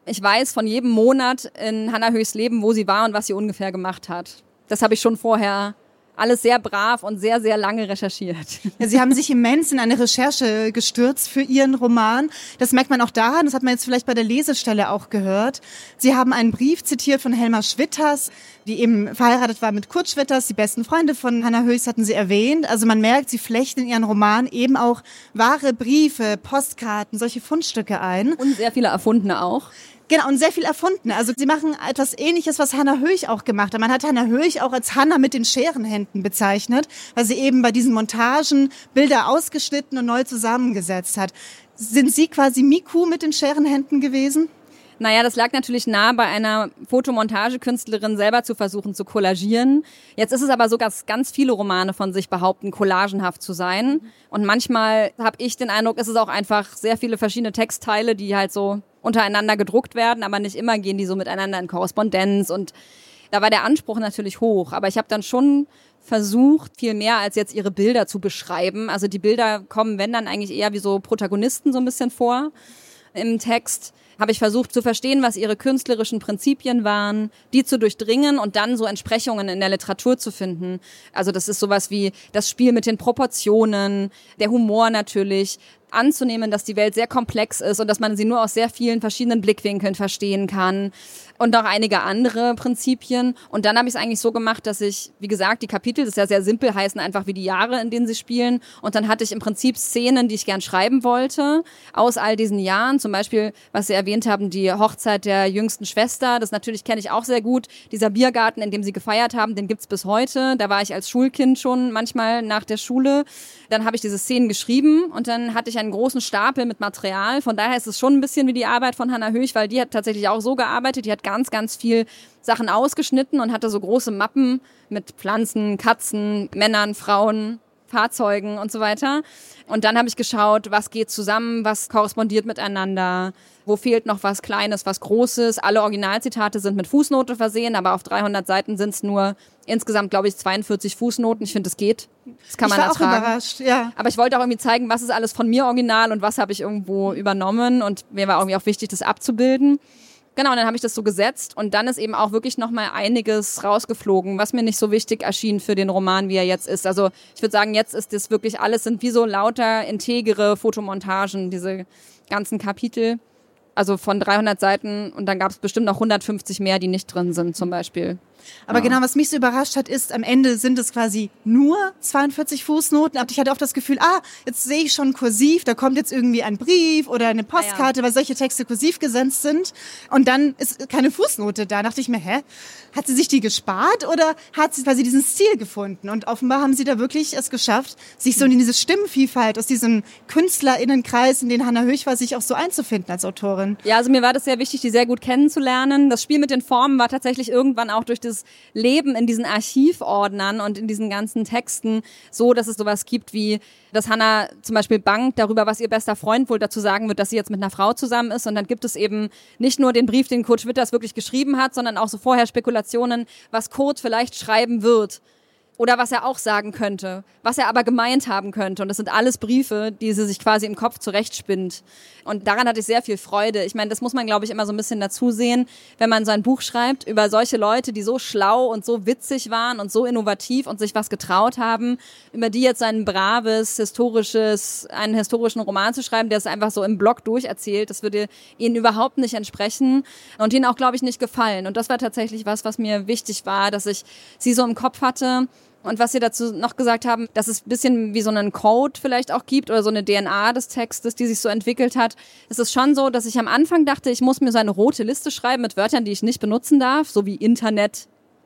Ich weiß von jedem Monat in Hannah Höchsts Leben, wo sie war und was sie ungefähr gemacht hat. Das habe ich schon vorher alles sehr brav und sehr, sehr lange recherchiert. Ja, Sie haben sich immens in eine Recherche gestürzt für Ihren Roman. Das merkt man auch daran, das hat man jetzt vielleicht bei der Lesestelle auch gehört. Sie haben einen Brief zitiert von Helma Schwitters, die eben verheiratet war mit Kurt Schwitters, die besten Freunde von Hannah Höchst hatten Sie erwähnt. Also man merkt, Sie flechten in Ihren Roman eben auch wahre Briefe, Postkarten, solche Fundstücke ein. Und sehr viele erfundene auch. Genau, und sehr viel erfunden. Also sie machen etwas Ähnliches, was Hannah Höch auch gemacht hat. Man hat Hannah Höch auch als Hannah mit den Scherenhänden bezeichnet, weil sie eben bei diesen Montagen Bilder ausgeschnitten und neu zusammengesetzt hat. Sind Sie quasi Miku mit den Scherenhänden gewesen? Naja, das lag natürlich nah, bei einer Fotomontagekünstlerin selber zu versuchen zu kollagieren. Jetzt ist es aber so, dass ganz viele Romane von sich behaupten, collagenhaft zu sein. Und manchmal habe ich den Eindruck, es ist auch einfach sehr viele verschiedene Textteile, die halt so untereinander gedruckt werden, aber nicht immer gehen die so miteinander in Korrespondenz. Und da war der Anspruch natürlich hoch. Aber ich habe dann schon versucht, viel mehr als jetzt ihre Bilder zu beschreiben. Also die Bilder kommen, wenn dann eigentlich eher wie so Protagonisten so ein bisschen vor im Text. Habe ich versucht zu verstehen, was ihre künstlerischen Prinzipien waren, die zu durchdringen und dann so Entsprechungen in der Literatur zu finden. Also das ist sowas wie das Spiel mit den Proportionen, der Humor natürlich, anzunehmen, dass die Welt sehr komplex ist und dass man sie nur aus sehr vielen verschiedenen Blickwinkeln verstehen kann und auch einige andere Prinzipien. Und dann habe ich es eigentlich so gemacht, dass ich, wie gesagt, die Kapitel, das ist ja sehr simpel, heißen einfach wie die Jahre, in denen sie spielen. Und dann hatte ich im Prinzip Szenen, die ich gern schreiben wollte, aus all diesen Jahren. Zum Beispiel, was Sie erwähnt haben, die Hochzeit der jüngsten Schwester. Das natürlich kenne ich auch sehr gut. Dieser Biergarten, in dem sie gefeiert haben, den gibt's bis heute. Da war ich als Schulkind schon manchmal nach der Schule. Dann habe ich diese Szenen geschrieben und dann hatte ich einen großen Stapel mit Material. Von daher ist es schon ein bisschen wie die Arbeit von Hannah Höch, weil die hat tatsächlich auch so gearbeitet. Die hat ganz, ganz viel Sachen ausgeschnitten und hatte so große Mappen mit Pflanzen, Katzen, Männern, Frauen, Fahrzeugen und so weiter. Und dann habe ich geschaut, was geht zusammen, was korrespondiert miteinander, wo fehlt noch was Kleines, was Großes. Alle Originalzitate sind mit Fußnote versehen, aber auf dreihundert Seiten sind es nur insgesamt, glaube ich, zweiundvierzig Fußnoten. Ich finde, das geht. Das kann man ich war ertragen. auch überrascht, ja. Aber ich wollte auch irgendwie zeigen, was ist alles von mir original und was habe ich irgendwo übernommen. Und mir war irgendwie auch wichtig, das abzubilden. Genau, und dann habe ich das so gesetzt und dann ist eben auch wirklich nochmal einiges rausgeflogen, was mir nicht so wichtig erschien für den Roman, wie er jetzt ist. Also ich würde sagen, jetzt ist das wirklich alles, sind wie so lauter integere Fotomontagen, diese ganzen Kapitel. Also von dreihundert Seiten und dann gab es bestimmt noch hundertfünfzig mehr, die nicht drin sind zum Beispiel. Aber ja. Genau, was mich so überrascht hat, ist, am Ende sind es quasi nur zweiundvierzig Fußnoten. Aber ich hatte oft das Gefühl, ah, jetzt sehe ich schon kursiv, da kommt jetzt irgendwie ein Brief oder eine Postkarte, ja, ja. weil solche Texte kursiv gesetzt sind. Und dann ist keine Fußnote da. Da dachte ich mir, hä, hat sie sich die gespart oder hat sie quasi diesen Stil gefunden? Und offenbar haben sie da wirklich es geschafft, sich so in diese Stimmenvielfalt aus diesem KünstlerInnenkreis, in den Hannah Höch war, sich auch so einzufinden als Autorin. Ja, also mir war das sehr wichtig, die sehr gut kennenzulernen. Das Spiel mit den Formen war tatsächlich irgendwann auch durch das Leben in diesen Archivordnern und in diesen ganzen Texten so, dass es sowas gibt wie, dass Hannah zum Beispiel bangt darüber, was ihr bester Freund wohl dazu sagen wird, dass sie jetzt mit einer Frau zusammen ist. Und dann gibt es eben nicht nur den Brief, den Kurt Schwitters wirklich geschrieben hat, sondern auch so vorher Spekulationen, was Kurt vielleicht schreiben wird. Oder was er auch sagen könnte, was er aber gemeint haben könnte. Und das sind alles Briefe, die sie sich quasi im Kopf zurechtspinnt. Und daran hatte ich sehr viel Freude. Ich meine, das muss man, glaube ich, immer so ein bisschen dazu sehen, wenn man so ein Buch schreibt über solche Leute, die so schlau und so witzig waren und so innovativ und sich was getraut haben, über die jetzt ein braves, historisches, einen historischen Roman zu schreiben, der es einfach so im Block durcherzählt. Das würde ihnen überhaupt nicht entsprechen und ihnen auch, glaube ich, nicht gefallen. Und das war tatsächlich was, was mir wichtig war, dass ich sie so im Kopf hatte. Und was Sie dazu noch gesagt haben, dass es ein bisschen wie so einen Code vielleicht auch gibt oder so eine D N A des Textes, die sich so entwickelt hat. Es ist schon so, dass ich am Anfang dachte, ich muss mir so eine rote Liste schreiben mit Wörtern, die ich nicht benutzen darf, so wie Internet,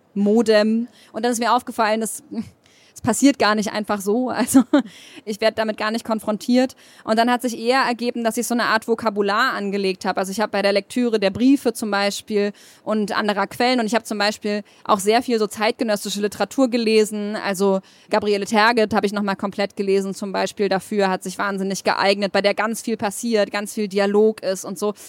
Modem. Und dann ist mir aufgefallen, dass es passiert gar nicht einfach so. Also ich werde damit gar nicht konfrontiert. Und dann hat sich eher ergeben, dass ich so eine Art Vokabular angelegt habe. Also ich habe bei der Lektüre der Briefe zum Beispiel und anderer Quellen und ich habe zum Beispiel auch sehr viel so zeitgenössische Literatur gelesen. Also Gabriele Terget habe ich nochmal komplett gelesen zum Beispiel dafür, hat sich wahnsinnig geeignet, bei der ganz viel passiert, ganz viel Dialog ist und so.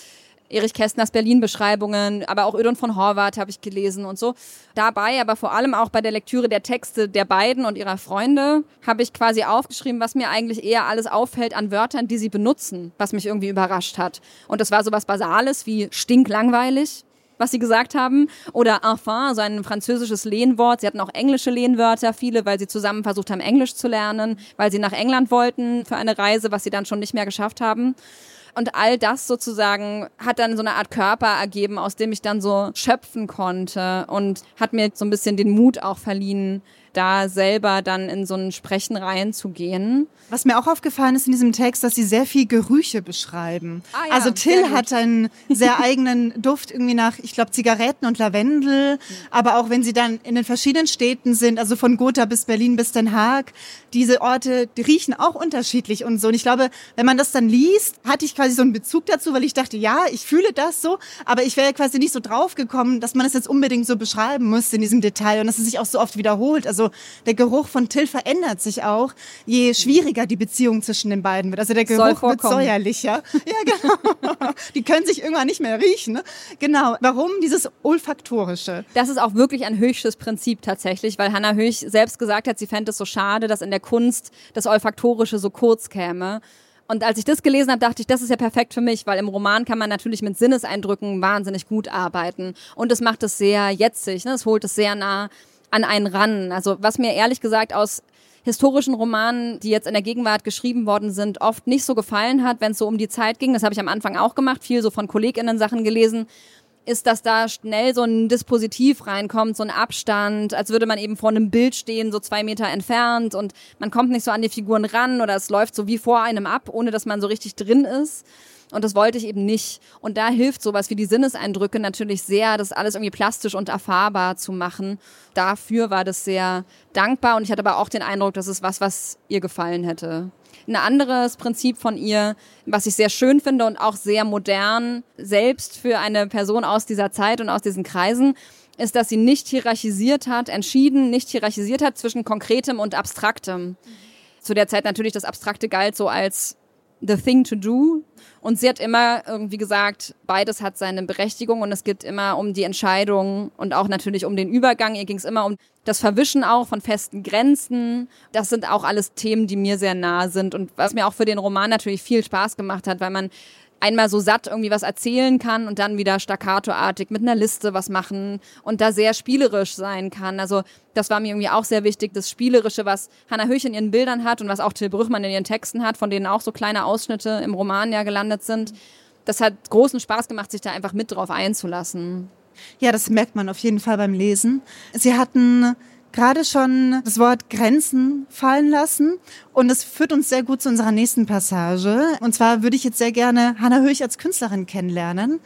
Erich Kästners Berlin-Beschreibungen, aber auch Ödon von Horvath habe ich gelesen und so. Dabei, aber vor allem auch bei der Lektüre der Texte der beiden und ihrer Freunde, habe ich quasi aufgeschrieben, was mir eigentlich eher alles auffällt an Wörtern, die sie benutzen, was mich irgendwie überrascht hat. Und das war sowas Basales wie stinklangweilig, was sie gesagt haben, oder enfin, so ein französisches Lehnwort. Sie hatten auch englische Lehnwörter, viele, weil sie zusammen versucht haben, Englisch zu lernen, weil sie nach England wollten für eine Reise, was sie dann schon nicht mehr geschafft haben. Und all das sozusagen hat dann so eine Art Körper ergeben, aus dem ich dann so schöpfen konnte und hat mir so ein bisschen den Mut auch verliehen, da selber dann in so ein Sprechen reinzugehen. Was mir auch aufgefallen ist in diesem Text, dass sie sehr viel Gerüche beschreiben. Ah ja, also Till hat einen sehr eigenen Duft irgendwie nach, ich glaube, Zigaretten und Lavendel. Mhm. Aber auch wenn sie dann in den verschiedenen Städten sind, also von Gotha bis Berlin bis Den Haag, diese Orte, die riechen auch unterschiedlich und so. Und ich glaube, wenn man das dann liest, hatte ich quasi so einen Bezug dazu, weil ich dachte, ja, ich fühle das so, aber ich wäre quasi nicht so drauf gekommen, dass man es jetzt unbedingt so beschreiben müsste in diesem Detail und dass es sich auch so oft wiederholt. Also der Geruch von Till verändert sich auch, je schwieriger die Beziehung zwischen den beiden wird. Also der Geruch wird säuerlicher. Ja, genau. Die können sich irgendwann nicht mehr riechen. Ne? Genau. Warum dieses Olfaktorische? Das ist auch wirklich ein Höchsches Prinzip tatsächlich, weil Hannah Höch selbst gesagt hat, sie fände es so schade, dass in der Kunst das Olfaktorische so kurz käme. Und als ich das gelesen habe, dachte ich, das ist ja perfekt für mich, weil im Roman kann man natürlich mit Sinneseindrücken wahnsinnig gut arbeiten. Und es macht es sehr jetzig, ne? Es holt es sehr nah an einen ran. Also was mir ehrlich gesagt aus historischen Romanen, die jetzt in der Gegenwart geschrieben worden sind, oft nicht so gefallen hat, wenn es so um die Zeit ging, das habe ich am Anfang auch gemacht, viel so von KollegInnen Sachen gelesen, ist, dass da schnell so ein Dispositiv reinkommt, so ein Abstand, als würde man eben vor einem Bild stehen, so zwei Meter entfernt und man kommt nicht so an die Figuren ran oder es läuft so wie vor einem ab, ohne dass man so richtig drin ist. Und das wollte ich eben nicht. Und da hilft sowas wie die Sinneseindrücke natürlich sehr, das alles irgendwie plastisch und erfahrbar zu machen. Dafür war das sehr dankbar und ich hatte aber auch den Eindruck, das ist was, was ihr gefallen hätte. Ein anderes Prinzip von ihr, was ich sehr schön finde und auch sehr modern, selbst für eine Person aus dieser Zeit und aus diesen Kreisen, ist, dass sie nicht hierarchisiert hat, entschieden nicht hierarchisiert hat zwischen Konkretem und Abstraktem. Mhm. Zu der Zeit natürlich das Abstrakte galt so als the thing to do. Und sie hat immer irgendwie gesagt, beides hat seine Berechtigung und es geht immer um die Entscheidung und auch natürlich um den Übergang. Ihr ging es immer um das Verwischen auch von festen Grenzen. Das sind auch alles Themen, die mir sehr nahe sind und was mir auch für den Roman natürlich viel Spaß gemacht hat, weil man einmal so satt irgendwie was erzählen kann und dann wieder staccatoartig mit einer Liste was machen und da sehr spielerisch sein kann. Also das war mir irgendwie auch sehr wichtig, das Spielerische, was Hannah Höch in ihren Bildern hat und was auch Till Brüchmann in ihren Texten hat, von denen auch so kleine Ausschnitte im Roman ja gelandet sind. Das hat großen Spaß gemacht, sich da einfach mit drauf einzulassen. Ja, das merkt man auf jeden Fall beim Lesen. Sie hatten gerade schon das Wort Grenzen fallen lassen und das führt uns sehr gut zu unserer nächsten Passage. Und zwar würde ich jetzt sehr gerne Hannah Höch als Künstlerin kennenlernen.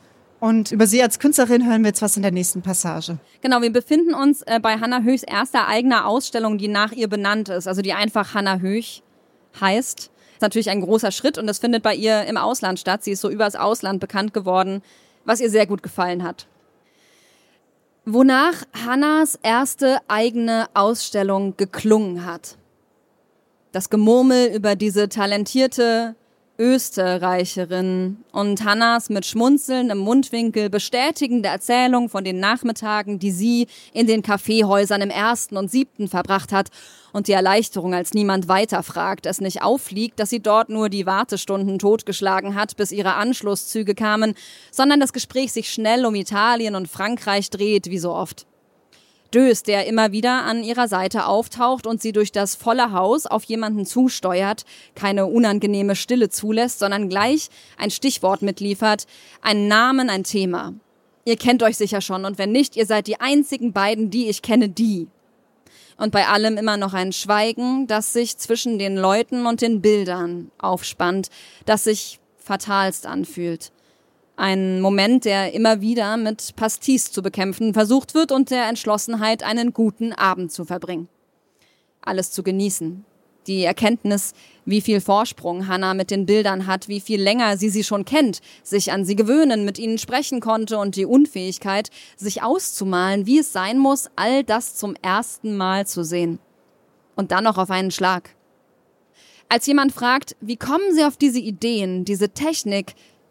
Und über sie als Künstlerin hören wir jetzt was in der nächsten Passage. Genau, wir befinden uns äh, bei Hannah Höchs erster eigener Ausstellung, die nach ihr benannt ist, also die einfach Hannah Höch heißt. Das ist natürlich ein großer Schritt und das findet bei ihr im Ausland statt. Sie ist so übers Ausland bekannt geworden, was ihr sehr gut gefallen hat. Wonach Hannahs erste eigene Ausstellung geklungen hat. Das Gemurmel über diese talentierte Österreicherin und Hannahs mit Schmunzeln im Mundwinkel bestätigende Erzählung von den Nachmittagen, die sie in den Kaffeehäusern im ersten und siebten verbracht hat und die Erleichterung, als niemand weiterfragt, es nicht auffliegt, dass sie dort nur die Wartestunden totgeschlagen hat, bis ihre Anschlusszüge kamen, sondern das Gespräch sich schnell um Italien und Frankreich dreht, wie so oft. Dös, der immer wieder an ihrer Seite auftaucht und sie durch das volle Haus auf jemanden zusteuert, keine unangenehme Stille zulässt, sondern gleich ein Stichwort mitliefert, einen Namen, ein Thema. Ihr kennt euch sicher schon und wenn nicht, ihr seid die einzigen beiden, die ich kenne, die. Und bei allem immer noch ein Schweigen, das sich zwischen den Leuten und den Bildern aufspannt, das sich fatalst anfühlt. Ein Moment, der immer wieder mit Pastis zu bekämpfen versucht wird und der Entschlossenheit, einen guten Abend zu verbringen. Alles zu genießen. Die Erkenntnis, wie viel Vorsprung Hannah mit den Bildern hat, wie viel länger sie sie schon kennt, sich an sie gewöhnen, mit ihnen sprechen konnte und die Unfähigkeit, sich auszumalen, wie es sein muss, all das zum ersten Mal zu sehen. Und dann noch auf einen Schlag. Als jemand fragt, wie kommen Sie auf diese Ideen, diese Technik,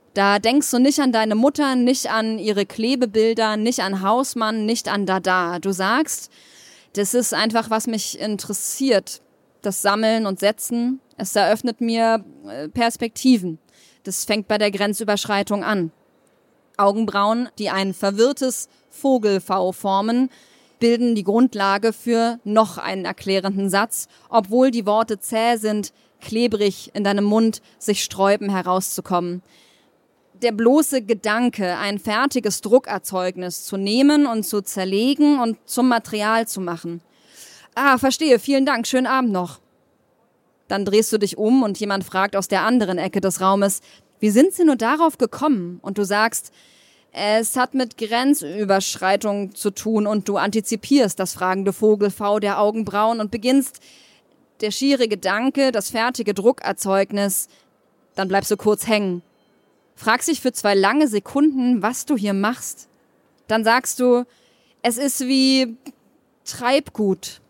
Da denkst du nicht an deine Mutter, nicht an ihre Klebebilder, nicht an Hausmann, nicht an Dada. Du sagst, das ist einfach, was mich interessiert. Das Sammeln und Setzen, es eröffnet mir Perspektiven. Das fängt bei der Grenzüberschreitung an. Augenbrauen, die ein verwirrtes Vogel-V formen, bilden die Grundlage für noch einen erklärenden Satz, obwohl die Worte zäh sind, klebrig in deinem Mund sich sträuben herauszukommen. Der bloße Gedanke, ein fertiges Druckerzeugnis zu nehmen und zu zerlegen und zum Material zu machen. Ah, verstehe, vielen Dank, schönen Abend noch. Dann drehst du dich um und jemand fragt aus der anderen Ecke des Raumes, wie sind Sie nur darauf gekommen? Und du sagst, es hat mit Grenzüberschreitung zu tun und du antizipierst das fragende Vogel-V der Augenbrauen und beginnst, der schiere Gedanke, das fertige Druckerzeugnis, dann bleibst du kurz hängen. Fragst dich für zwei lange Sekunden, was du hier machst. Dann sagst du, es ist wie Treibgut.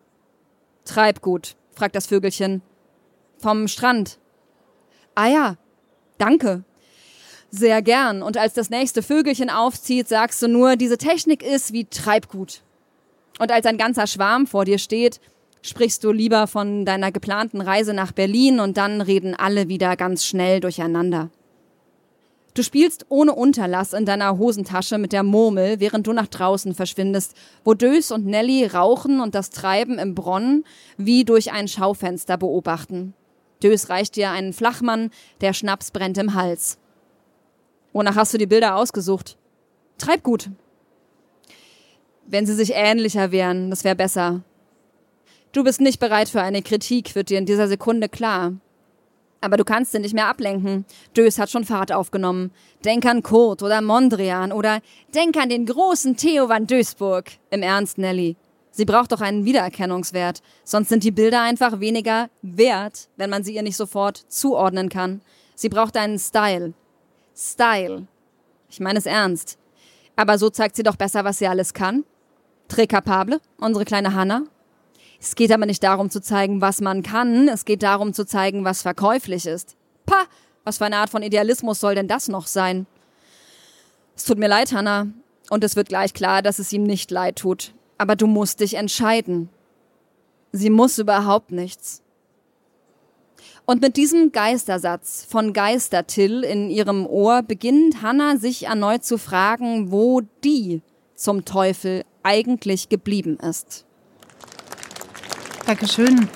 Treibgut, fragt das Vögelchen. Vom Strand. Ah ja, danke. Sehr gern. Und als das nächste Vögelchen aufzieht, sagst du nur, diese Technik ist wie Treibgut. Und als ein ganzer Schwarm vor dir steht, sprichst du lieber von deiner geplanten Reise nach Berlin und dann reden alle wieder ganz schnell durcheinander. Du spielst ohne Unterlass in deiner Hosentasche mit der Murmel, während du nach draußen verschwindest, wo Dös und Nelly rauchen und das Treiben im Bronn wie durch ein Schaufenster beobachten. Dös reicht dir einen Flachmann, der Schnaps brennt im Hals. Wonach hast du die Bilder ausgesucht? Treibgut. Wenn sie sich ähnlicher wären, das wäre besser. Du bist nicht bereit für eine Kritik, wird dir in dieser Sekunde klar. Aber du kannst sie nicht mehr ablenken. Dös hat schon Fahrt aufgenommen. Denk an Kurt oder Mondrian oder denk an den großen Theo van Doesburg. Im Ernst, Nelly. Sie braucht doch einen Wiedererkennungswert. Sonst sind die Bilder einfach weniger wert, wenn man sie ihr nicht sofort zuordnen kann. Sie braucht einen Style. Style. Ich meine es ernst. Aber so zeigt sie doch besser, was sie alles kann. Très capable, unsere kleine Hannah. Es geht aber nicht darum zu zeigen, was man kann. Es geht darum zu zeigen, was verkäuflich ist. Pah, was für eine Art von Idealismus soll denn das noch sein? Es tut mir leid, Hannah. Und es wird gleich klar, dass es ihm nicht leid tut. Aber du musst dich entscheiden. Sie muss überhaupt nichts. Und mit diesem Geistersatz von Geister-Till in ihrem Ohr beginnt Hannah sich erneut zu fragen, wo die zum Teufel eigentlich geblieben ist. Dankeschön.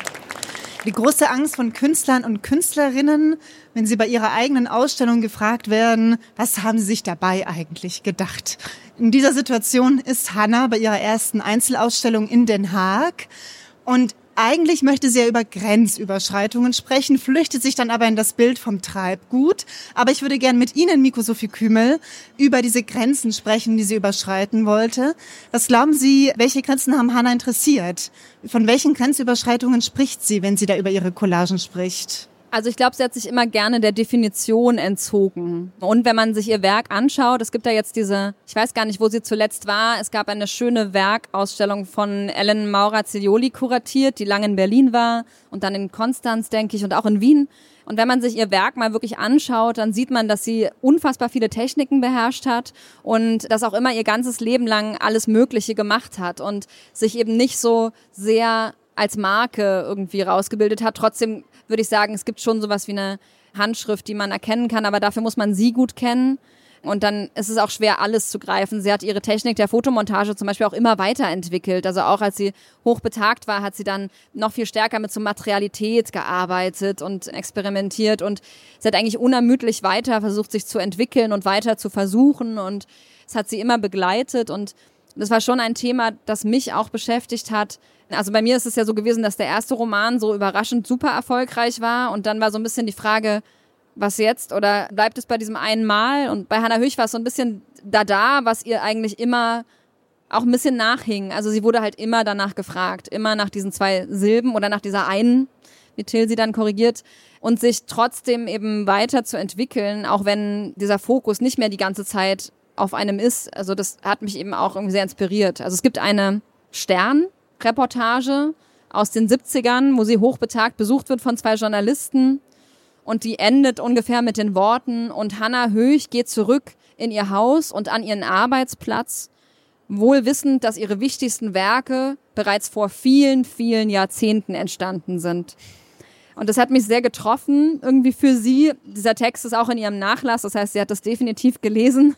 Die große Angst von Künstlern und Künstlerinnen, wenn sie bei ihrer eigenen Ausstellung gefragt werden, was haben sie sich dabei eigentlich gedacht? In dieser Situation ist Hannah bei ihrer ersten Einzelausstellung in Den Haag und eigentlich möchte sie ja über Grenzüberschreitungen sprechen, flüchtet sich dann aber in das Bild vom Treibgut. Aber ich würde gern mit Ihnen, Miko-Sophie Kümel, über diese Grenzen sprechen, die sie überschreiten wollte. Was glauben Sie, welche Grenzen haben Hannah interessiert? Von welchen Grenzüberschreitungen spricht sie, wenn sie da über ihre Collagen spricht? Also ich glaube, sie hat sich immer gerne der Definition entzogen. Und wenn man sich ihr Werk anschaut, es gibt da jetzt diese, ich weiß gar nicht, wo sie zuletzt war, es gab eine schöne Werkausstellung von Ellen Maurer-Ziglioli kuratiert, die lange in Berlin war und dann in Konstanz, denke ich, und auch in Wien. Und wenn man sich ihr Werk mal wirklich anschaut, dann sieht man, dass sie unfassbar viele Techniken beherrscht hat und dass auch immer ihr ganzes Leben lang alles Mögliche gemacht hat und sich eben nicht so sehr als Marke irgendwie rausgebildet hat. Trotzdem würde ich sagen, es gibt schon sowas wie eine Handschrift, die man erkennen kann, aber dafür muss man sie gut kennen. Und dann ist es auch schwer, alles zu greifen. Sie hat ihre Technik der Fotomontage zum Beispiel auch immer weiterentwickelt. Also auch als sie hochbetagt war, hat sie dann noch viel stärker mit so Materialität gearbeitet und experimentiert. Und sie hat eigentlich unermüdlich weiter versucht, sich zu entwickeln und weiter zu versuchen. Und es hat sie immer begleitet. Und das war schon ein Thema, das mich auch beschäftigt hat. Also bei mir ist es ja so gewesen, dass der erste Roman so überraschend super erfolgreich war. Und dann war so ein bisschen die Frage, was jetzt? Oder bleibt es bei diesem einen Mal? Und bei Hannah Höch war es so ein bisschen Dada, was ihr eigentlich immer auch ein bisschen nachhing. Also sie wurde halt immer danach gefragt, immer nach diesen zwei Silben oder nach dieser einen, wie Till sie dann korrigiert, und sich trotzdem eben weiterzuentwickeln, auch wenn dieser Fokus nicht mehr die ganze Zeit auf einem ist. Also das hat mich eben auch irgendwie sehr inspiriert. Also es gibt eine Stern-Reportage aus den siebzigern, wo sie hochbetagt besucht wird von zwei Journalisten. Und die endet ungefähr mit den Worten: Und Hannah Höch geht zurück in ihr Haus und an ihren Arbeitsplatz, wohl wissend, dass ihre wichtigsten Werke bereits vor vielen, vielen Jahrzehnten entstanden sind. Und das hat mich sehr getroffen, irgendwie für sie. Dieser Text ist auch in ihrem Nachlass, das heißt, sie hat das definitiv gelesen.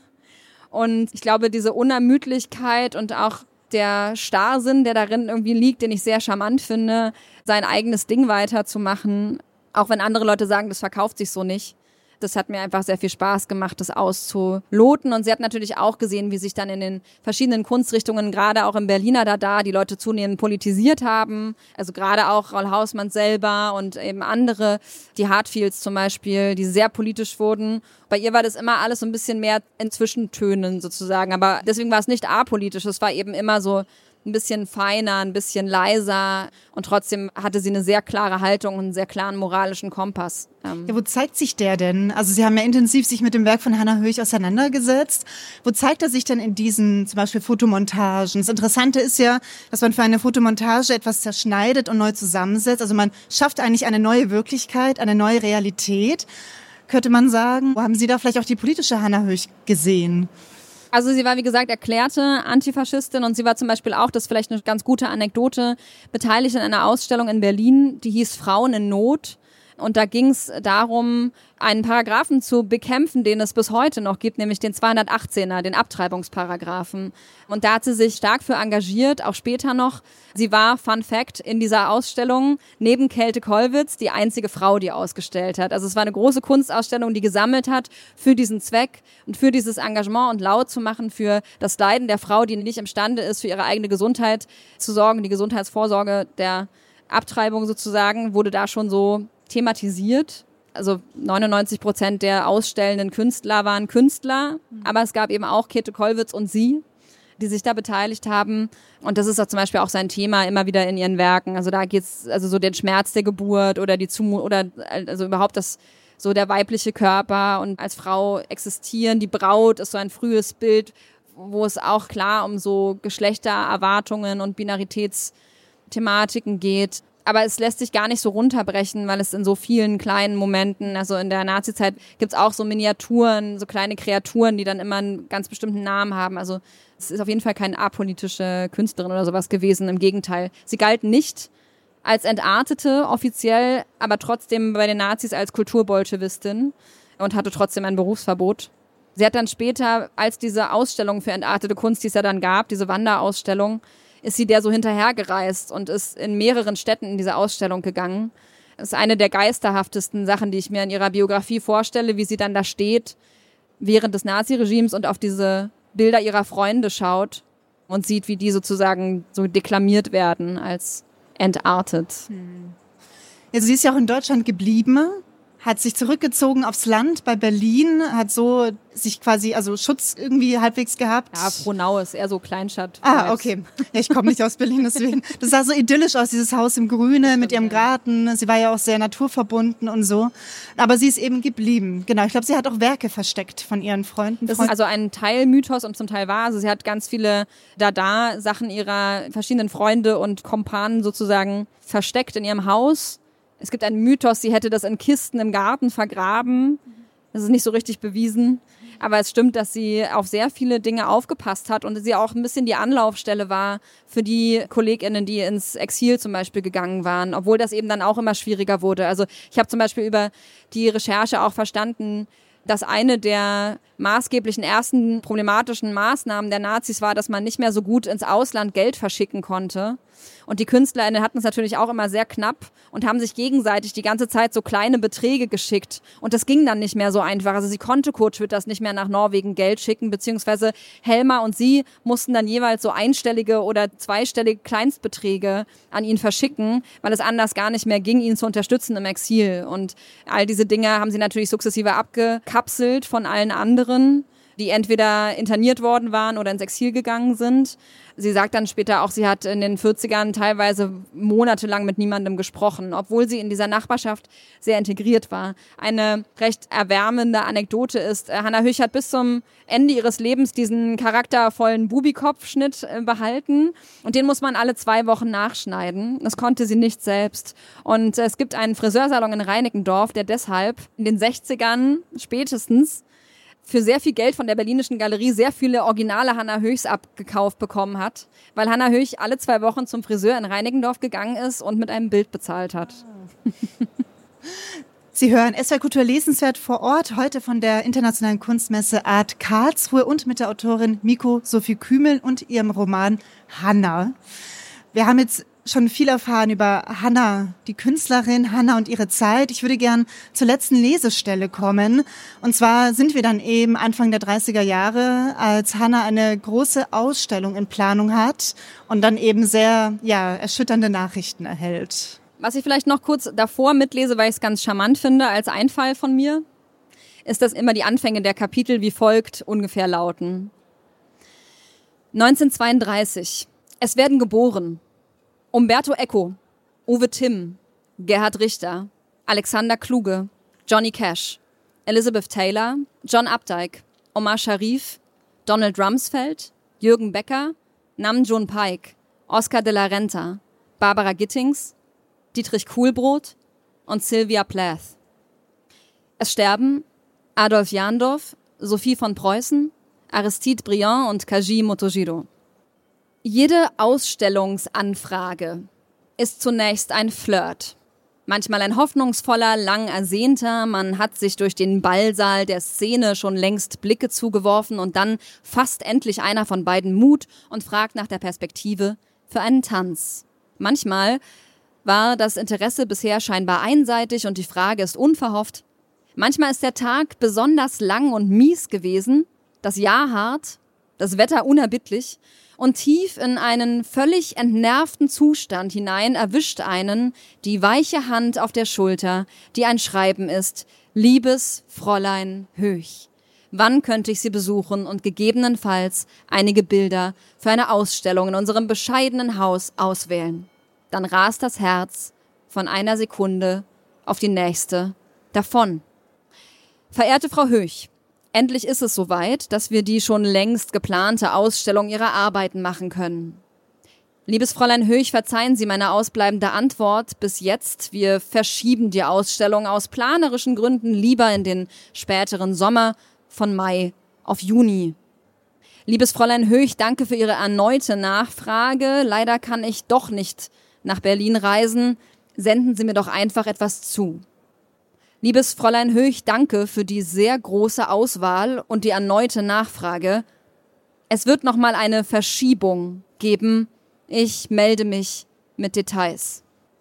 Und ich glaube, diese Unermüdlichkeit und auch der Starrsinn, der darin irgendwie liegt, den ich sehr charmant finde, sein eigenes Ding weiterzumachen, auch wenn andere Leute sagen, das verkauft sich so nicht. Das hat mir einfach sehr viel Spaß gemacht, das auszuloten. Und sie hat natürlich auch gesehen, wie sich dann in den verschiedenen Kunstrichtungen, gerade auch im Berliner Dada, die Leute zunehmend politisiert haben. Also gerade auch Raoul Hausmann selber und eben andere, die Hartfields zum Beispiel, die sehr politisch wurden. Bei ihr war das immer alles so ein bisschen mehr in Zwischentönen sozusagen. Aber deswegen war es nicht apolitisch, es war eben immer so ein bisschen feiner, ein bisschen leiser, und trotzdem hatte sie eine sehr klare Haltung und einen sehr klaren moralischen Kompass. Ja, wo zeigt sich der denn? Also Sie haben ja intensiv sich mit dem Werk von Hannah Höch auseinandergesetzt. Wo zeigt er sich denn in diesen zum Beispiel Fotomontagen? Das Interessante ist ja, dass man für eine Fotomontage etwas zerschneidet und neu zusammensetzt. Also man schafft eigentlich eine neue Wirklichkeit, eine neue Realität, könnte man sagen. Wo haben Sie da vielleicht auch die politische Hannah Höch gesehen? Also sie war, wie gesagt, erklärte Antifaschistin, und sie war zum Beispiel auch, das ist vielleicht eine ganz gute Anekdote, beteiligt an einer Ausstellung in Berlin, die hieß Frauen in Not. Und da ging es darum, einen Paragraphen zu bekämpfen, den es bis heute noch gibt, nämlich den zweihundertachtzehner, den Abtreibungsparagraphen. Und da hat sie sich stark für engagiert, auch später noch. Sie war, Fun Fact, in dieser Ausstellung neben Käthe Kollwitz die einzige Frau, die ausgestellt hat. Also es war eine große Kunstausstellung, die gesammelt hat für diesen Zweck und für dieses Engagement und laut zu machen für das Leiden der Frau, die nicht imstande ist, für ihre eigene Gesundheit zu sorgen. Die Gesundheitsvorsorge der Abtreibung sozusagen wurde da schon so thematisiert. Also neunundneunzig Prozent der ausstellenden Künstler waren Künstler, aber es gab eben auch Käthe Kollwitz und sie, die sich da beteiligt haben. Und das ist auch zum Beispiel auch sein Thema immer wieder in ihren Werken. Also da geht's also so den Schmerz der Geburt oder die Zumut oder also überhaupt das so der weibliche Körper und als Frau existieren. Die Braut ist so ein frühes Bild, wo es auch klar um so Geschlechtererwartungen und Binaritätsthematiken geht. Aber es lässt sich gar nicht so runterbrechen, weil es in so vielen kleinen Momenten, also in der Nazizeit gibt's auch so Miniaturen, so kleine Kreaturen, die dann immer einen ganz bestimmten Namen haben. Also es ist auf jeden Fall keine apolitische Künstlerin oder sowas gewesen, im Gegenteil. Sie galt nicht als Entartete offiziell, aber trotzdem bei den Nazis als Kulturbolschewistin und hatte trotzdem ein Berufsverbot. Sie hat dann später, als diese Ausstellung für entartete Kunst, die es ja dann gab, diese Wanderausstellung, ist sie der so hinterhergereist und ist in mehreren Städten in diese Ausstellung gegangen. Das ist eine der geisterhaftesten Sachen, die ich mir in ihrer Biografie vorstelle, wie sie dann da steht während des Naziregimes und auf diese Bilder ihrer Freunde schaut und sieht, wie die sozusagen so deklamiert werden als entartet. Hm. Ja, sie ist ja auch in Deutschland geblieben, hat sich zurückgezogen aufs Land bei Berlin, hat so sich quasi, also Schutz irgendwie halbwegs gehabt. Ja, Frohnau ist eher so Kleinstadt. Ah, okay. Ja, ich komme nicht aus Berlin, deswegen. Das sah so idyllisch aus, dieses Haus im Grüne mit ihrem Garten. Sie war ja auch sehr naturverbunden und so. Aber sie ist eben geblieben. Genau, ich glaube, sie hat auch Werke versteckt von ihren Freunden. Das ist also ein Teil Mythos und zum Teil wahr. Also sie hat ganz viele Dada-Sachen ihrer verschiedenen Freunde und Kumpanen sozusagen versteckt in ihrem Haus. Es gibt einen Mythos, sie hätte das in Kisten im Garten vergraben. Das ist nicht so richtig bewiesen. Aber es stimmt, dass sie auf sehr viele Dinge aufgepasst hat und sie auch ein bisschen die Anlaufstelle war für die KollegInnen, die ins Exil zum Beispiel gegangen waren, obwohl das eben dann auch immer schwieriger wurde. Also ich habe zum Beispiel über die Recherche auch verstanden, dass eine der maßgeblichen ersten problematischen Maßnahmen der Nazis war, dass man nicht mehr so gut ins Ausland Geld verschicken konnte. Und die KünstlerInnen hatten es natürlich auch immer sehr knapp und haben sich gegenseitig die ganze Zeit so kleine Beträge geschickt. Und das ging dann nicht mehr so einfach. Also sie konnte Kurt Schwitters nicht mehr nach Norwegen Geld schicken, beziehungsweise Helma und sie mussten dann jeweils so einstellige oder zweistellige Kleinstbeträge an ihn verschicken, weil es anders gar nicht mehr ging, ihn zu unterstützen im Exil. Und all diese Dinge haben sie natürlich sukzessive abgekapselt von allen anderen. die entweder interniert worden waren oder ins Exil gegangen sind. Sie sagt dann später auch, sie hat in den vierzigern teilweise monatelang mit niemandem gesprochen, obwohl sie in dieser Nachbarschaft sehr integriert war. Eine recht erwärmende Anekdote ist, Hannah Höch hat bis zum Ende ihres Lebens diesen charaktervollen Bubikopfschnitt behalten und den muss man alle zwei Wochen nachschneiden. Das konnte sie nicht selbst. Und es gibt einen Friseursalon in Reinickendorf, der deshalb in den sechzigern spätestens für sehr viel Geld von der Berlinischen Galerie sehr viele originale Hannah Höchs abgekauft bekommen hat, weil Hannah Höch alle zwei Wochen zum Friseur in Reinickendorf gegangen ist und mit einem Bild bezahlt hat. Sie hören S W R Kultur lesenswert vor Ort, heute von der Internationalen Kunstmesse Art Karlsruhe und mit der Autorin Miko Sophie Kümel und ihrem Roman Hannah. Wir haben jetzt schon viel erfahren über Hannah, die Künstlerin Hannah und ihre Zeit. Ich würde gern zur letzten Lesestelle kommen. Und zwar sind wir dann eben Anfang der dreißiger Jahre, als Hannah eine große Ausstellung in Planung hat und dann eben sehr, ja, erschütternde Nachrichten erhält. Was ich vielleicht noch kurz davor mitlese, weil ich es ganz charmant finde, als Einfall von mir, ist, dass immer die Anfänge der Kapitel wie folgt ungefähr lauten. neunzehnhundertzweiunddreißig. Es werden geboren Umberto Eco, Uwe Timm, Gerhard Richter, Alexander Kluge, Johnny Cash, Elizabeth Taylor, John Updike, Omar Sharif, Donald Rumsfeld, Jürgen Becker, Nam June Paik, Oscar de la Renta, Barbara Gittings, Dietrich Kuhlbrot und Sylvia Plath. Es sterben Adolf Jandorf, Sophie von Preußen, Aristide Briand und Kaji Motojiro. Jede Ausstellungsanfrage ist zunächst ein Flirt. Manchmal ein hoffnungsvoller, lang ersehnter, man hat sich durch den Ballsaal der Szene schon längst Blicke zugeworfen und dann fasst endlich einer von beiden Mut und fragt nach der Perspektive für einen Tanz. Manchmal war das Interesse bisher scheinbar einseitig und die Frage ist unverhofft. Manchmal ist der Tag besonders lang und mies gewesen, das Jahr hart, das Wetter unerbittlich und tief in einen völlig entnervten Zustand hinein erwischt einen die weiche Hand auf der Schulter, die ein Schreiben ist: Liebes Fräulein Höch, wann könnte ich Sie besuchen und gegebenenfalls einige Bilder für eine Ausstellung in unserem bescheidenen Haus auswählen? Dann rast das Herz von einer Sekunde auf die nächste davon. Verehrte Frau Höch, endlich ist es soweit, dass wir die schon längst geplante Ausstellung Ihrer Arbeiten machen können. Liebes Fräulein Höch, verzeihen Sie meine ausbleibende Antwort bis jetzt. Wir verschieben die Ausstellung aus planerischen Gründen lieber in den späteren Sommer von Mai auf Juni. Liebes Fräulein Höch, danke für Ihre erneute Nachfrage. Leider kann ich doch nicht nach Berlin reisen. Senden Sie mir doch einfach etwas zu. Liebes Fräulein Höch, danke für die sehr große Auswahl und die erneute Nachfrage. Es wird noch mal eine Verschiebung geben. Ich melde mich mit Details.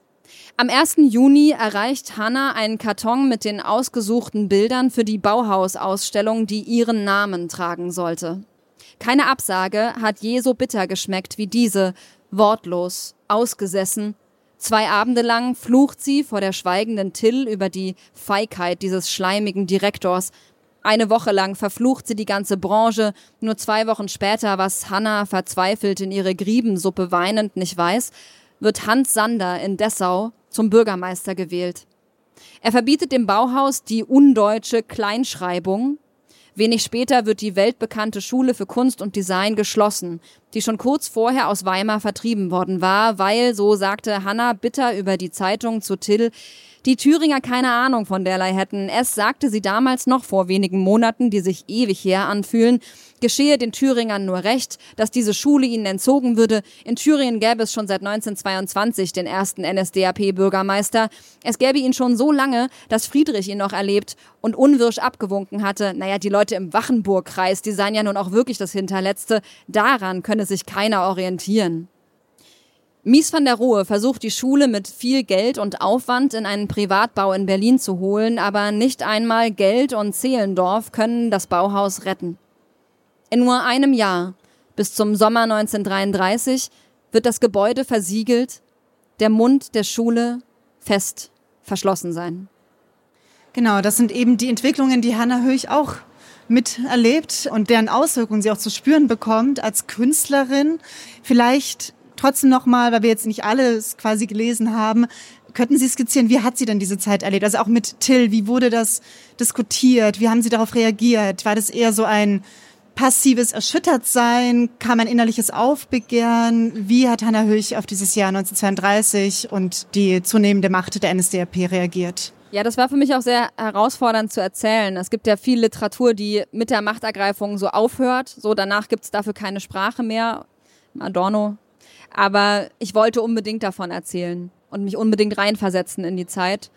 Am ersten Juni erreicht Hannah einen Karton mit den ausgesuchten Bildern für die Bauhaus-Ausstellung, die ihren Namen tragen sollte. Keine Absage hat je so bitter geschmeckt wie diese, wortlos, ausgesessen. Zwei Abende lang flucht sie vor der schweigenden Till über die Feigheit dieses schleimigen Direktors. Eine Woche lang verflucht sie die ganze Branche. Nur zwei Wochen später, was Hannah verzweifelt in ihre Griebensuppe weinend nicht weiß, wird Hans Sander in Dessau zum Bürgermeister gewählt. Er verbietet dem Bauhaus die undeutsche Kleinschreibung. Wenig später wird die weltbekannte Schule für Kunst und Design geschlossen, die schon kurz vorher aus Weimar vertrieben worden war, weil, so sagte Hannah bitter über die Zeitung zu Till, die Thüringer keine Ahnung von derlei hätten. Es sagte sie damals noch vor wenigen Monaten, die sich ewig her anfühlen, geschehe den Thüringern nur recht, dass diese Schule ihnen entzogen würde. In Thüringen gäbe es schon seit neunzehnhundertzweiundzwanzig den ersten N S D A P-Bürgermeister. Es gäbe ihn schon so lange, dass Friedrich ihn noch erlebt und unwirsch abgewunken hatte. Naja, die Leute im Wachenburg-Kreis, die seien ja nun auch wirklich das Hinterletzte. Daran könne sich keiner orientieren. Mies van der Rohe versucht die Schule mit viel Geld und Aufwand in einen Privatbau in Berlin zu holen, aber nicht einmal Geld und Zehlendorf können das Bauhaus retten. In nur einem Jahr, bis zum Sommer neunzehnhundertdreiunddreißig, wird das Gebäude versiegelt, der Mund der Schule fest verschlossen sein. Genau, das sind eben die Entwicklungen, die Hannah Höch auch miterlebt und deren Auswirkungen sie auch zu spüren bekommt als Künstlerin. Vielleicht trotzdem nochmal, weil wir jetzt nicht alles quasi gelesen haben, könnten Sie skizzieren, wie hat sie denn diese Zeit erlebt? Also auch mit Till, wie wurde das diskutiert? Wie haben Sie darauf reagiert? War das eher so ein passives Erschüttertsein? Kam ein innerliches Aufbegehren? Wie hat Hannah Höch auf dieses Jahr neunzehnhundertzweiunddreißig und die zunehmende Macht der N S D A P reagiert? Ja, das war für mich auch sehr herausfordernd zu erzählen. Es gibt ja viel Literatur, die mit der Machtergreifung so aufhört. So, danach gibt es dafür keine Sprache mehr. Adorno. Aber ich wollte unbedingt davon erzählen und mich unbedingt reinversetzen in die Zeit.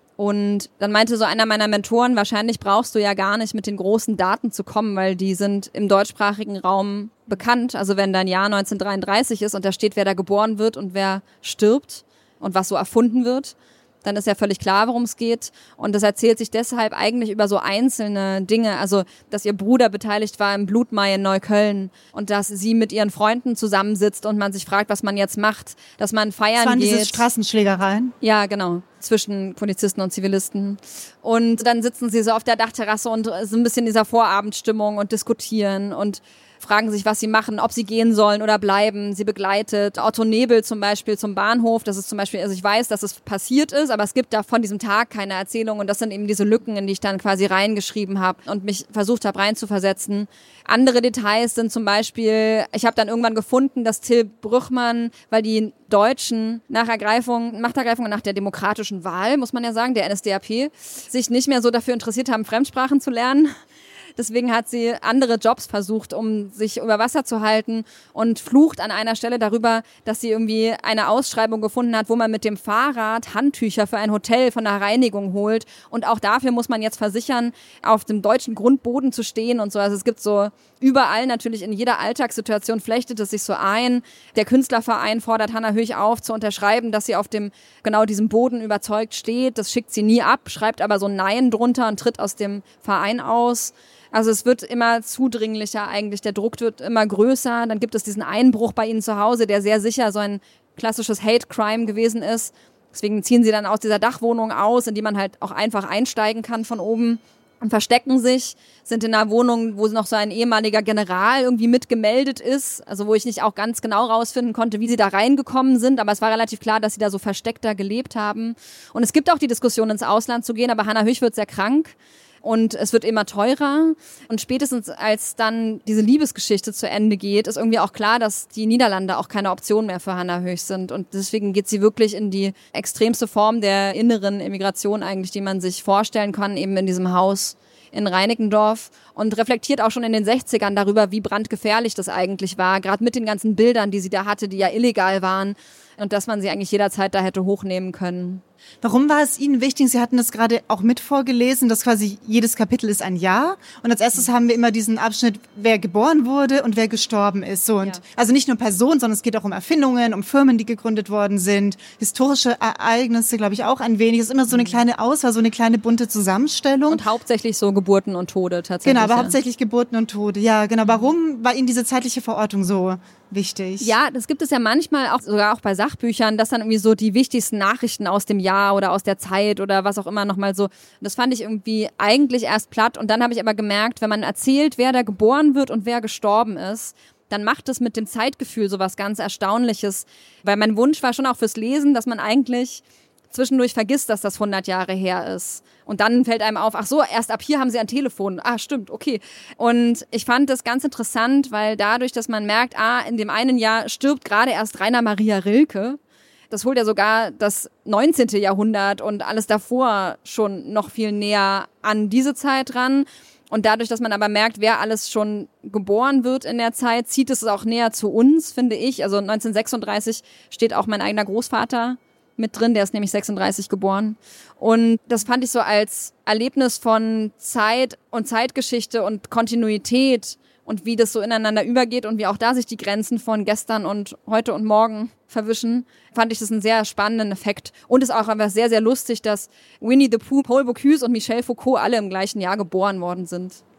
Und dann meinte so einer meiner Mentoren, wahrscheinlich brauchst du ja gar nicht mit den großen Daten zu kommen, weil die sind im deutschsprachigen Raum bekannt. Also wenn dein Jahr neunzehnhundertdreiunddreißig ist und da steht, wer da geboren wird und wer stirbt und was so erfunden wird, dann ist ja völlig klar, worum es geht. Und das erzählt sich deshalb eigentlich über so einzelne Dinge. Also, dass ihr Bruder beteiligt war im Blutmai in Neukölln und dass sie mit ihren Freunden zusammensitzt und man sich fragt, was man jetzt macht, dass man feiern geht. Das waren geht. Diese Straßenschlägereien? Ja, genau. Zwischen Polizisten und Zivilisten. Und dann sitzen sie so auf der Dachterrasse und so ein bisschen in dieser Vorabendstimmung und diskutieren und fragen sich, was sie machen, ob sie gehen sollen oder bleiben. Sie begleitet Otto Nebel zum Beispiel zum Bahnhof. Das ist zum Beispiel, also ich weiß, dass es passiert ist, aber es gibt da von diesem Tag keine Erzählung und das sind eben diese Lücken, in die ich dann quasi reingeschrieben habe und mich versucht habe reinzuversetzen. Andere Details sind zum Beispiel, ich habe dann irgendwann gefunden, dass Till Brüchmann, weil die Deutschen nach Ergreifung, Machtergreifung und nach der demokratischen Wahl, muss man ja sagen, der N S D A P, sich nicht mehr so dafür interessiert haben, Fremdsprachen zu lernen. Deswegen hat sie andere Jobs versucht, um sich über Wasser zu halten und flucht an einer Stelle darüber, dass sie irgendwie eine Ausschreibung gefunden hat, wo man mit dem Fahrrad Handtücher für ein Hotel von der Reinigung holt. Und auch dafür muss man jetzt versichern, auf dem deutschen Grundboden zu stehen und so. Also es gibt so überall natürlich in jeder Alltagssituation flechtet es sich so ein. Der Künstlerverein fordert Hannah Höch auf, zu unterschreiben, dass sie auf dem genau diesem Boden überzeugt steht. Das schickt sie nie ab, schreibt aber so Nein drunter und tritt aus dem Verein aus. Also es wird immer zudringlicher eigentlich, der Druck wird immer größer. Dann gibt es diesen Einbruch bei ihnen zu Hause, der sehr sicher so ein klassisches Hate-Crime gewesen ist. Deswegen ziehen sie dann aus dieser Dachwohnung aus, in die man halt auch einfach einsteigen kann von oben und verstecken sich, sind in einer Wohnung, wo noch so ein ehemaliger General irgendwie mitgemeldet ist, also wo ich nicht auch ganz genau rausfinden konnte, wie sie da reingekommen sind, aber es war relativ klar, dass sie da so versteckter gelebt haben. Und es gibt auch die Diskussion, ins Ausland zu gehen, aber Hannah Höch wird sehr krank. Und es wird immer teurer. Und spätestens als dann diese Liebesgeschichte zu Ende geht, ist irgendwie auch klar, dass die Niederlande auch keine Option mehr für Hannah Höch sind. Und deswegen geht sie wirklich in die extremste Form der inneren Emigration eigentlich, die man sich vorstellen kann, eben in diesem Haus in Reinickendorf und reflektiert auch schon in den sechzigern darüber, wie brandgefährlich das eigentlich war, gerade mit den ganzen Bildern, die sie da hatte, die ja illegal waren und dass man sie eigentlich jederzeit da hätte hochnehmen können. Warum war es Ihnen wichtig? Sie hatten das gerade auch mit vorgelesen, dass quasi jedes Kapitel ist ein Jahr. Und als erstes haben wir immer diesen Abschnitt, wer geboren wurde und wer gestorben ist. So, und ja. Also nicht nur Personen, sondern es geht auch um Erfindungen, um Firmen, die gegründet worden sind, historische Ereignisse, glaube ich, auch ein wenig. Es ist immer so eine kleine Auswahl, so eine kleine bunte Zusammenstellung. Und hauptsächlich so Geburten und Tode tatsächlich. Genau, aber ja. hauptsächlich Geburten und Tode. Ja, genau. Warum war Ihnen diese zeitliche Verortung so wichtig? Ja, das gibt es ja manchmal auch, sogar auch bei Sachbüchern, dass dann irgendwie so die wichtigsten Nachrichten aus dem Jahr oder aus der Zeit oder was auch immer nochmal so. Das fand ich irgendwie eigentlich erst platt und dann habe ich aber gemerkt, wenn man erzählt, wer da geboren wird und wer gestorben ist, dann macht es mit dem Zeitgefühl so was ganz Erstaunliches. Weil mein Wunsch war schon auch fürs Lesen, dass man eigentlich zwischendurch vergisst, dass das hundert Jahre her ist. Und dann fällt einem auf, ach so, erst ab hier haben sie ein Telefon. Ah, stimmt, okay. Und ich fand das ganz interessant, weil dadurch, dass man merkt, ah, in dem einen Jahr stirbt gerade erst Rainer Maria Rilke. Das holt ja sogar das neunzehnte Jahrhundert und alles davor schon noch viel näher an diese Zeit ran. Und dadurch, dass man aber merkt, wer alles schon geboren wird in der Zeit, zieht es auch näher zu uns, finde ich. Also neunzehnhundertsechsunddreißig steht auch mein eigener Großvater mit drin, der ist nämlich sechsunddreißig geboren. Und das fand ich so als Erlebnis von Zeit und Zeitgeschichte und Kontinuität und wie das so ineinander übergeht und wie auch da sich die Grenzen von gestern und heute und morgen verwischen, fand ich das einen sehr spannenden Effekt. Und es ist auch einfach sehr, sehr lustig, dass Winnie the Pooh, Paul Bocuse und Michel Foucault alle im gleichen Jahr geboren worden sind.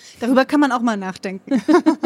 Darüber kann man auch mal nachdenken.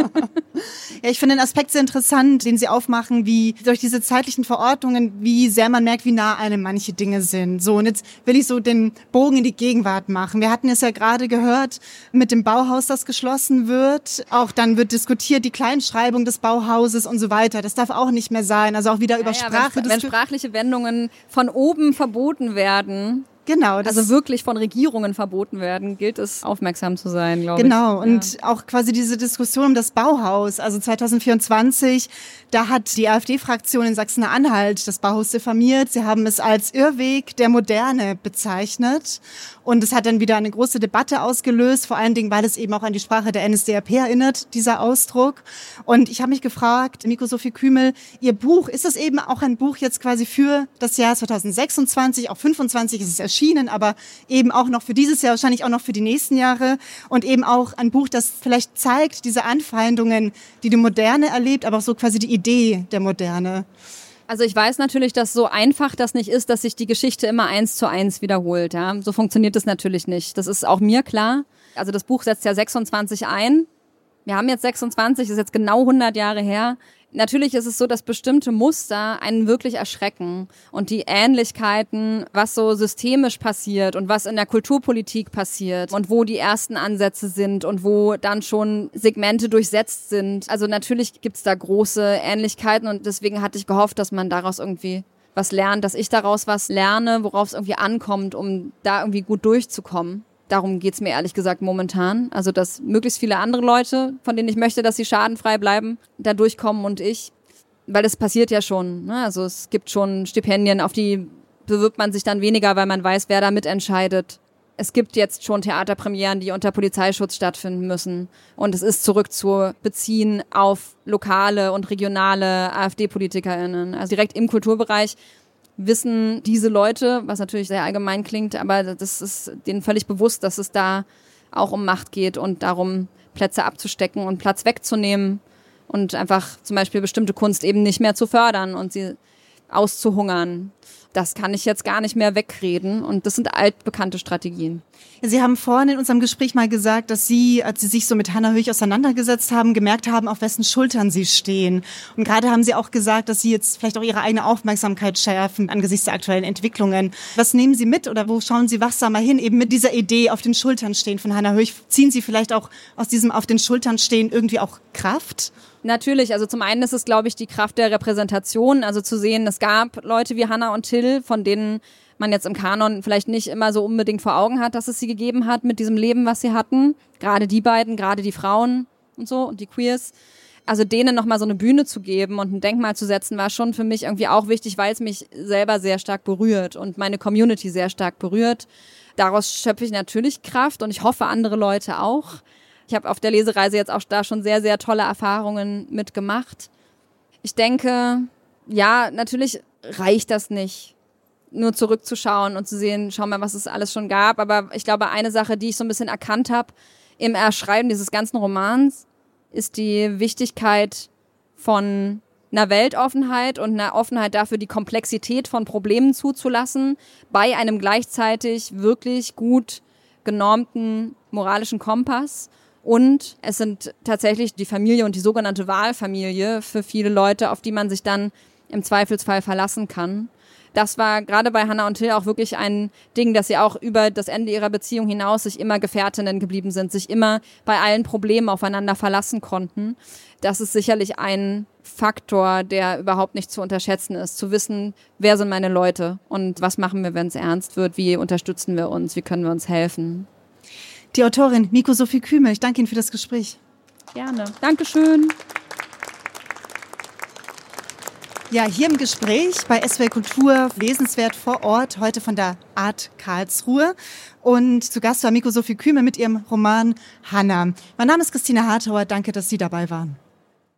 Ja, ich finde den Aspekt sehr interessant, den Sie aufmachen, wie durch diese zeitlichen Verortungen, wie sehr man merkt, wie nah einem manche Dinge sind. So, und jetzt will ich so den Bogen in die Gegenwart machen. Wir hatten es ja gerade gehört mit dem Bauhaus, das geschlossen wird. Auch dann wird diskutiert die Kleinschreibung des Bauhauses und so weiter. Das darf auch nicht mehr sein. Also auch wieder ja, über ja, Sprache. Wenn, wenn sprachliche Wendungen von oben verboten werden, genau, das also wirklich von Regierungen verboten werden, gilt es, aufmerksam zu sein, glaube ich. Genau, und ja. auch quasi diese Diskussion um das Bauhaus, also zwanzig vierundzwanzig, da hat die AfD-Fraktion in Sachsen-Anhalt das Bauhaus diffamiert. Sie haben es als Irrweg der Moderne bezeichnet. Und es hat dann wieder eine große Debatte ausgelöst, vor allen Dingen, weil es eben auch an die Sprache der N S D A P erinnert, dieser Ausdruck. Und ich habe mich gefragt, Miko-Sophie Kümel, Ihr Buch, ist es eben auch ein Buch jetzt quasi für das Jahr zwanzig sechsundzwanzig, auch fünfundzwanzig ist es erschienen, aber eben auch noch für dieses Jahr, wahrscheinlich auch noch für die nächsten Jahre und eben auch ein Buch, das vielleicht zeigt, diese Anfeindungen, die die Moderne erlebt, aber auch so quasi die Idee der Moderne. Also ich weiß natürlich, dass so einfach das nicht ist, dass sich die Geschichte immer eins zu eins wiederholt. Ja? So funktioniert es natürlich nicht. Das ist auch mir klar. Also das Buch setzt ja sechsundzwanzig ein. Wir haben jetzt sechsundzwanzig, das ist jetzt genau hundert Jahre her. Natürlich ist es so, dass bestimmte Muster einen wirklich erschrecken und die Ähnlichkeiten, was so systemisch passiert und was in der Kulturpolitik passiert und wo die ersten Ansätze sind und wo dann schon Segmente durchsetzt sind. Also natürlich gibt's da große Ähnlichkeiten und deswegen hatte ich gehofft, dass man daraus irgendwie was lernt, dass ich daraus was lerne, worauf es irgendwie ankommt, um da irgendwie gut durchzukommen. Darum geht's mir ehrlich gesagt momentan. Also, dass möglichst viele andere Leute, von denen ich möchte, dass sie schadenfrei bleiben, da durchkommen und ich. Weil das passiert ja schon. Ne? Also es gibt schon Stipendien, auf die bewirbt man sich dann weniger, weil man weiß, wer da mitentscheidet. Es gibt jetzt schon Theaterpremieren, die unter Polizeischutz stattfinden müssen. Und es ist zurückzubeziehen auf lokale und regionale AfD-PolitikerInnen. Also direkt im Kulturbereich wissen diese Leute, was natürlich sehr allgemein klingt, aber das ist denen völlig bewusst, dass es da auch um Macht geht und darum, Plätze abzustecken und Platz wegzunehmen und einfach zum Beispiel bestimmte Kunst eben nicht mehr zu fördern und sie auszuhungern. Das kann ich jetzt gar nicht mehr wegreden und das sind altbekannte Strategien. Sie haben vorhin in unserem Gespräch mal gesagt, dass Sie, als Sie sich so mit Hannah Höch auseinandergesetzt haben, gemerkt haben, auf wessen Schultern Sie stehen. Und gerade haben Sie auch gesagt, dass Sie jetzt vielleicht auch Ihre eigene Aufmerksamkeit schärfen angesichts der aktuellen Entwicklungen. Was nehmen Sie mit oder wo schauen Sie wachsamer hin, eben mit dieser Idee auf den Schultern stehen von Hannah Höch? Ziehen Sie vielleicht auch aus diesem auf den Schultern stehen irgendwie auch Kraft? Natürlich, also zum einen ist es, glaube ich, die Kraft der Repräsentation, also zu sehen, es gab Leute wie Hannah und Till, von denen man jetzt im Kanon vielleicht nicht immer so unbedingt vor Augen hat, dass es sie gegeben hat mit diesem Leben, was sie hatten. Gerade die beiden, gerade die Frauen und so und die Queers. Also denen nochmal so eine Bühne zu geben und ein Denkmal zu setzen, war schon für mich irgendwie auch wichtig, weil es mich selber sehr stark berührt und meine Community sehr stark berührt. Daraus schöpfe ich natürlich Kraft und ich hoffe, andere Leute auch. Ich habe auf der Lesereise jetzt auch da schon sehr, sehr tolle Erfahrungen mitgemacht. Ich denke, ja, natürlich reicht das nicht, nur zurückzuschauen und zu sehen, schau mal, was es alles schon gab. Aber ich glaube, eine Sache, die ich so ein bisschen erkannt habe im Erschreiben dieses ganzen Romans, ist die Wichtigkeit von einer Weltoffenheit und einer Offenheit dafür, die Komplexität von Problemen zuzulassen, bei einem gleichzeitig wirklich gut genormten moralischen Kompass. Und es sind tatsächlich die Familie und die sogenannte Wahlfamilie für viele Leute, auf die man sich dann im Zweifelsfall verlassen kann. Das war gerade bei Hannah und Till auch wirklich ein Ding, dass sie auch über das Ende ihrer Beziehung hinaus sich immer Gefährtinnen geblieben sind, sich immer bei allen Problemen aufeinander verlassen konnten. Das ist sicherlich ein Faktor, der überhaupt nicht zu unterschätzen ist, zu wissen, wer sind meine Leute und was machen wir, wenn es ernst wird, wie unterstützen wir uns, wie können wir uns helfen. Die Autorin Miko-Sophie Kümel, ich danke Ihnen für das Gespräch. Gerne. Dankeschön. Ja, hier im Gespräch bei S W R Kultur, lesenswert vor Ort, heute von der Art Karlsruhe. Und zu Gast war Miko-Sophie Kümel mit ihrem Roman Hannah. Mein Name ist Christine Hartauer, danke, dass Sie dabei waren.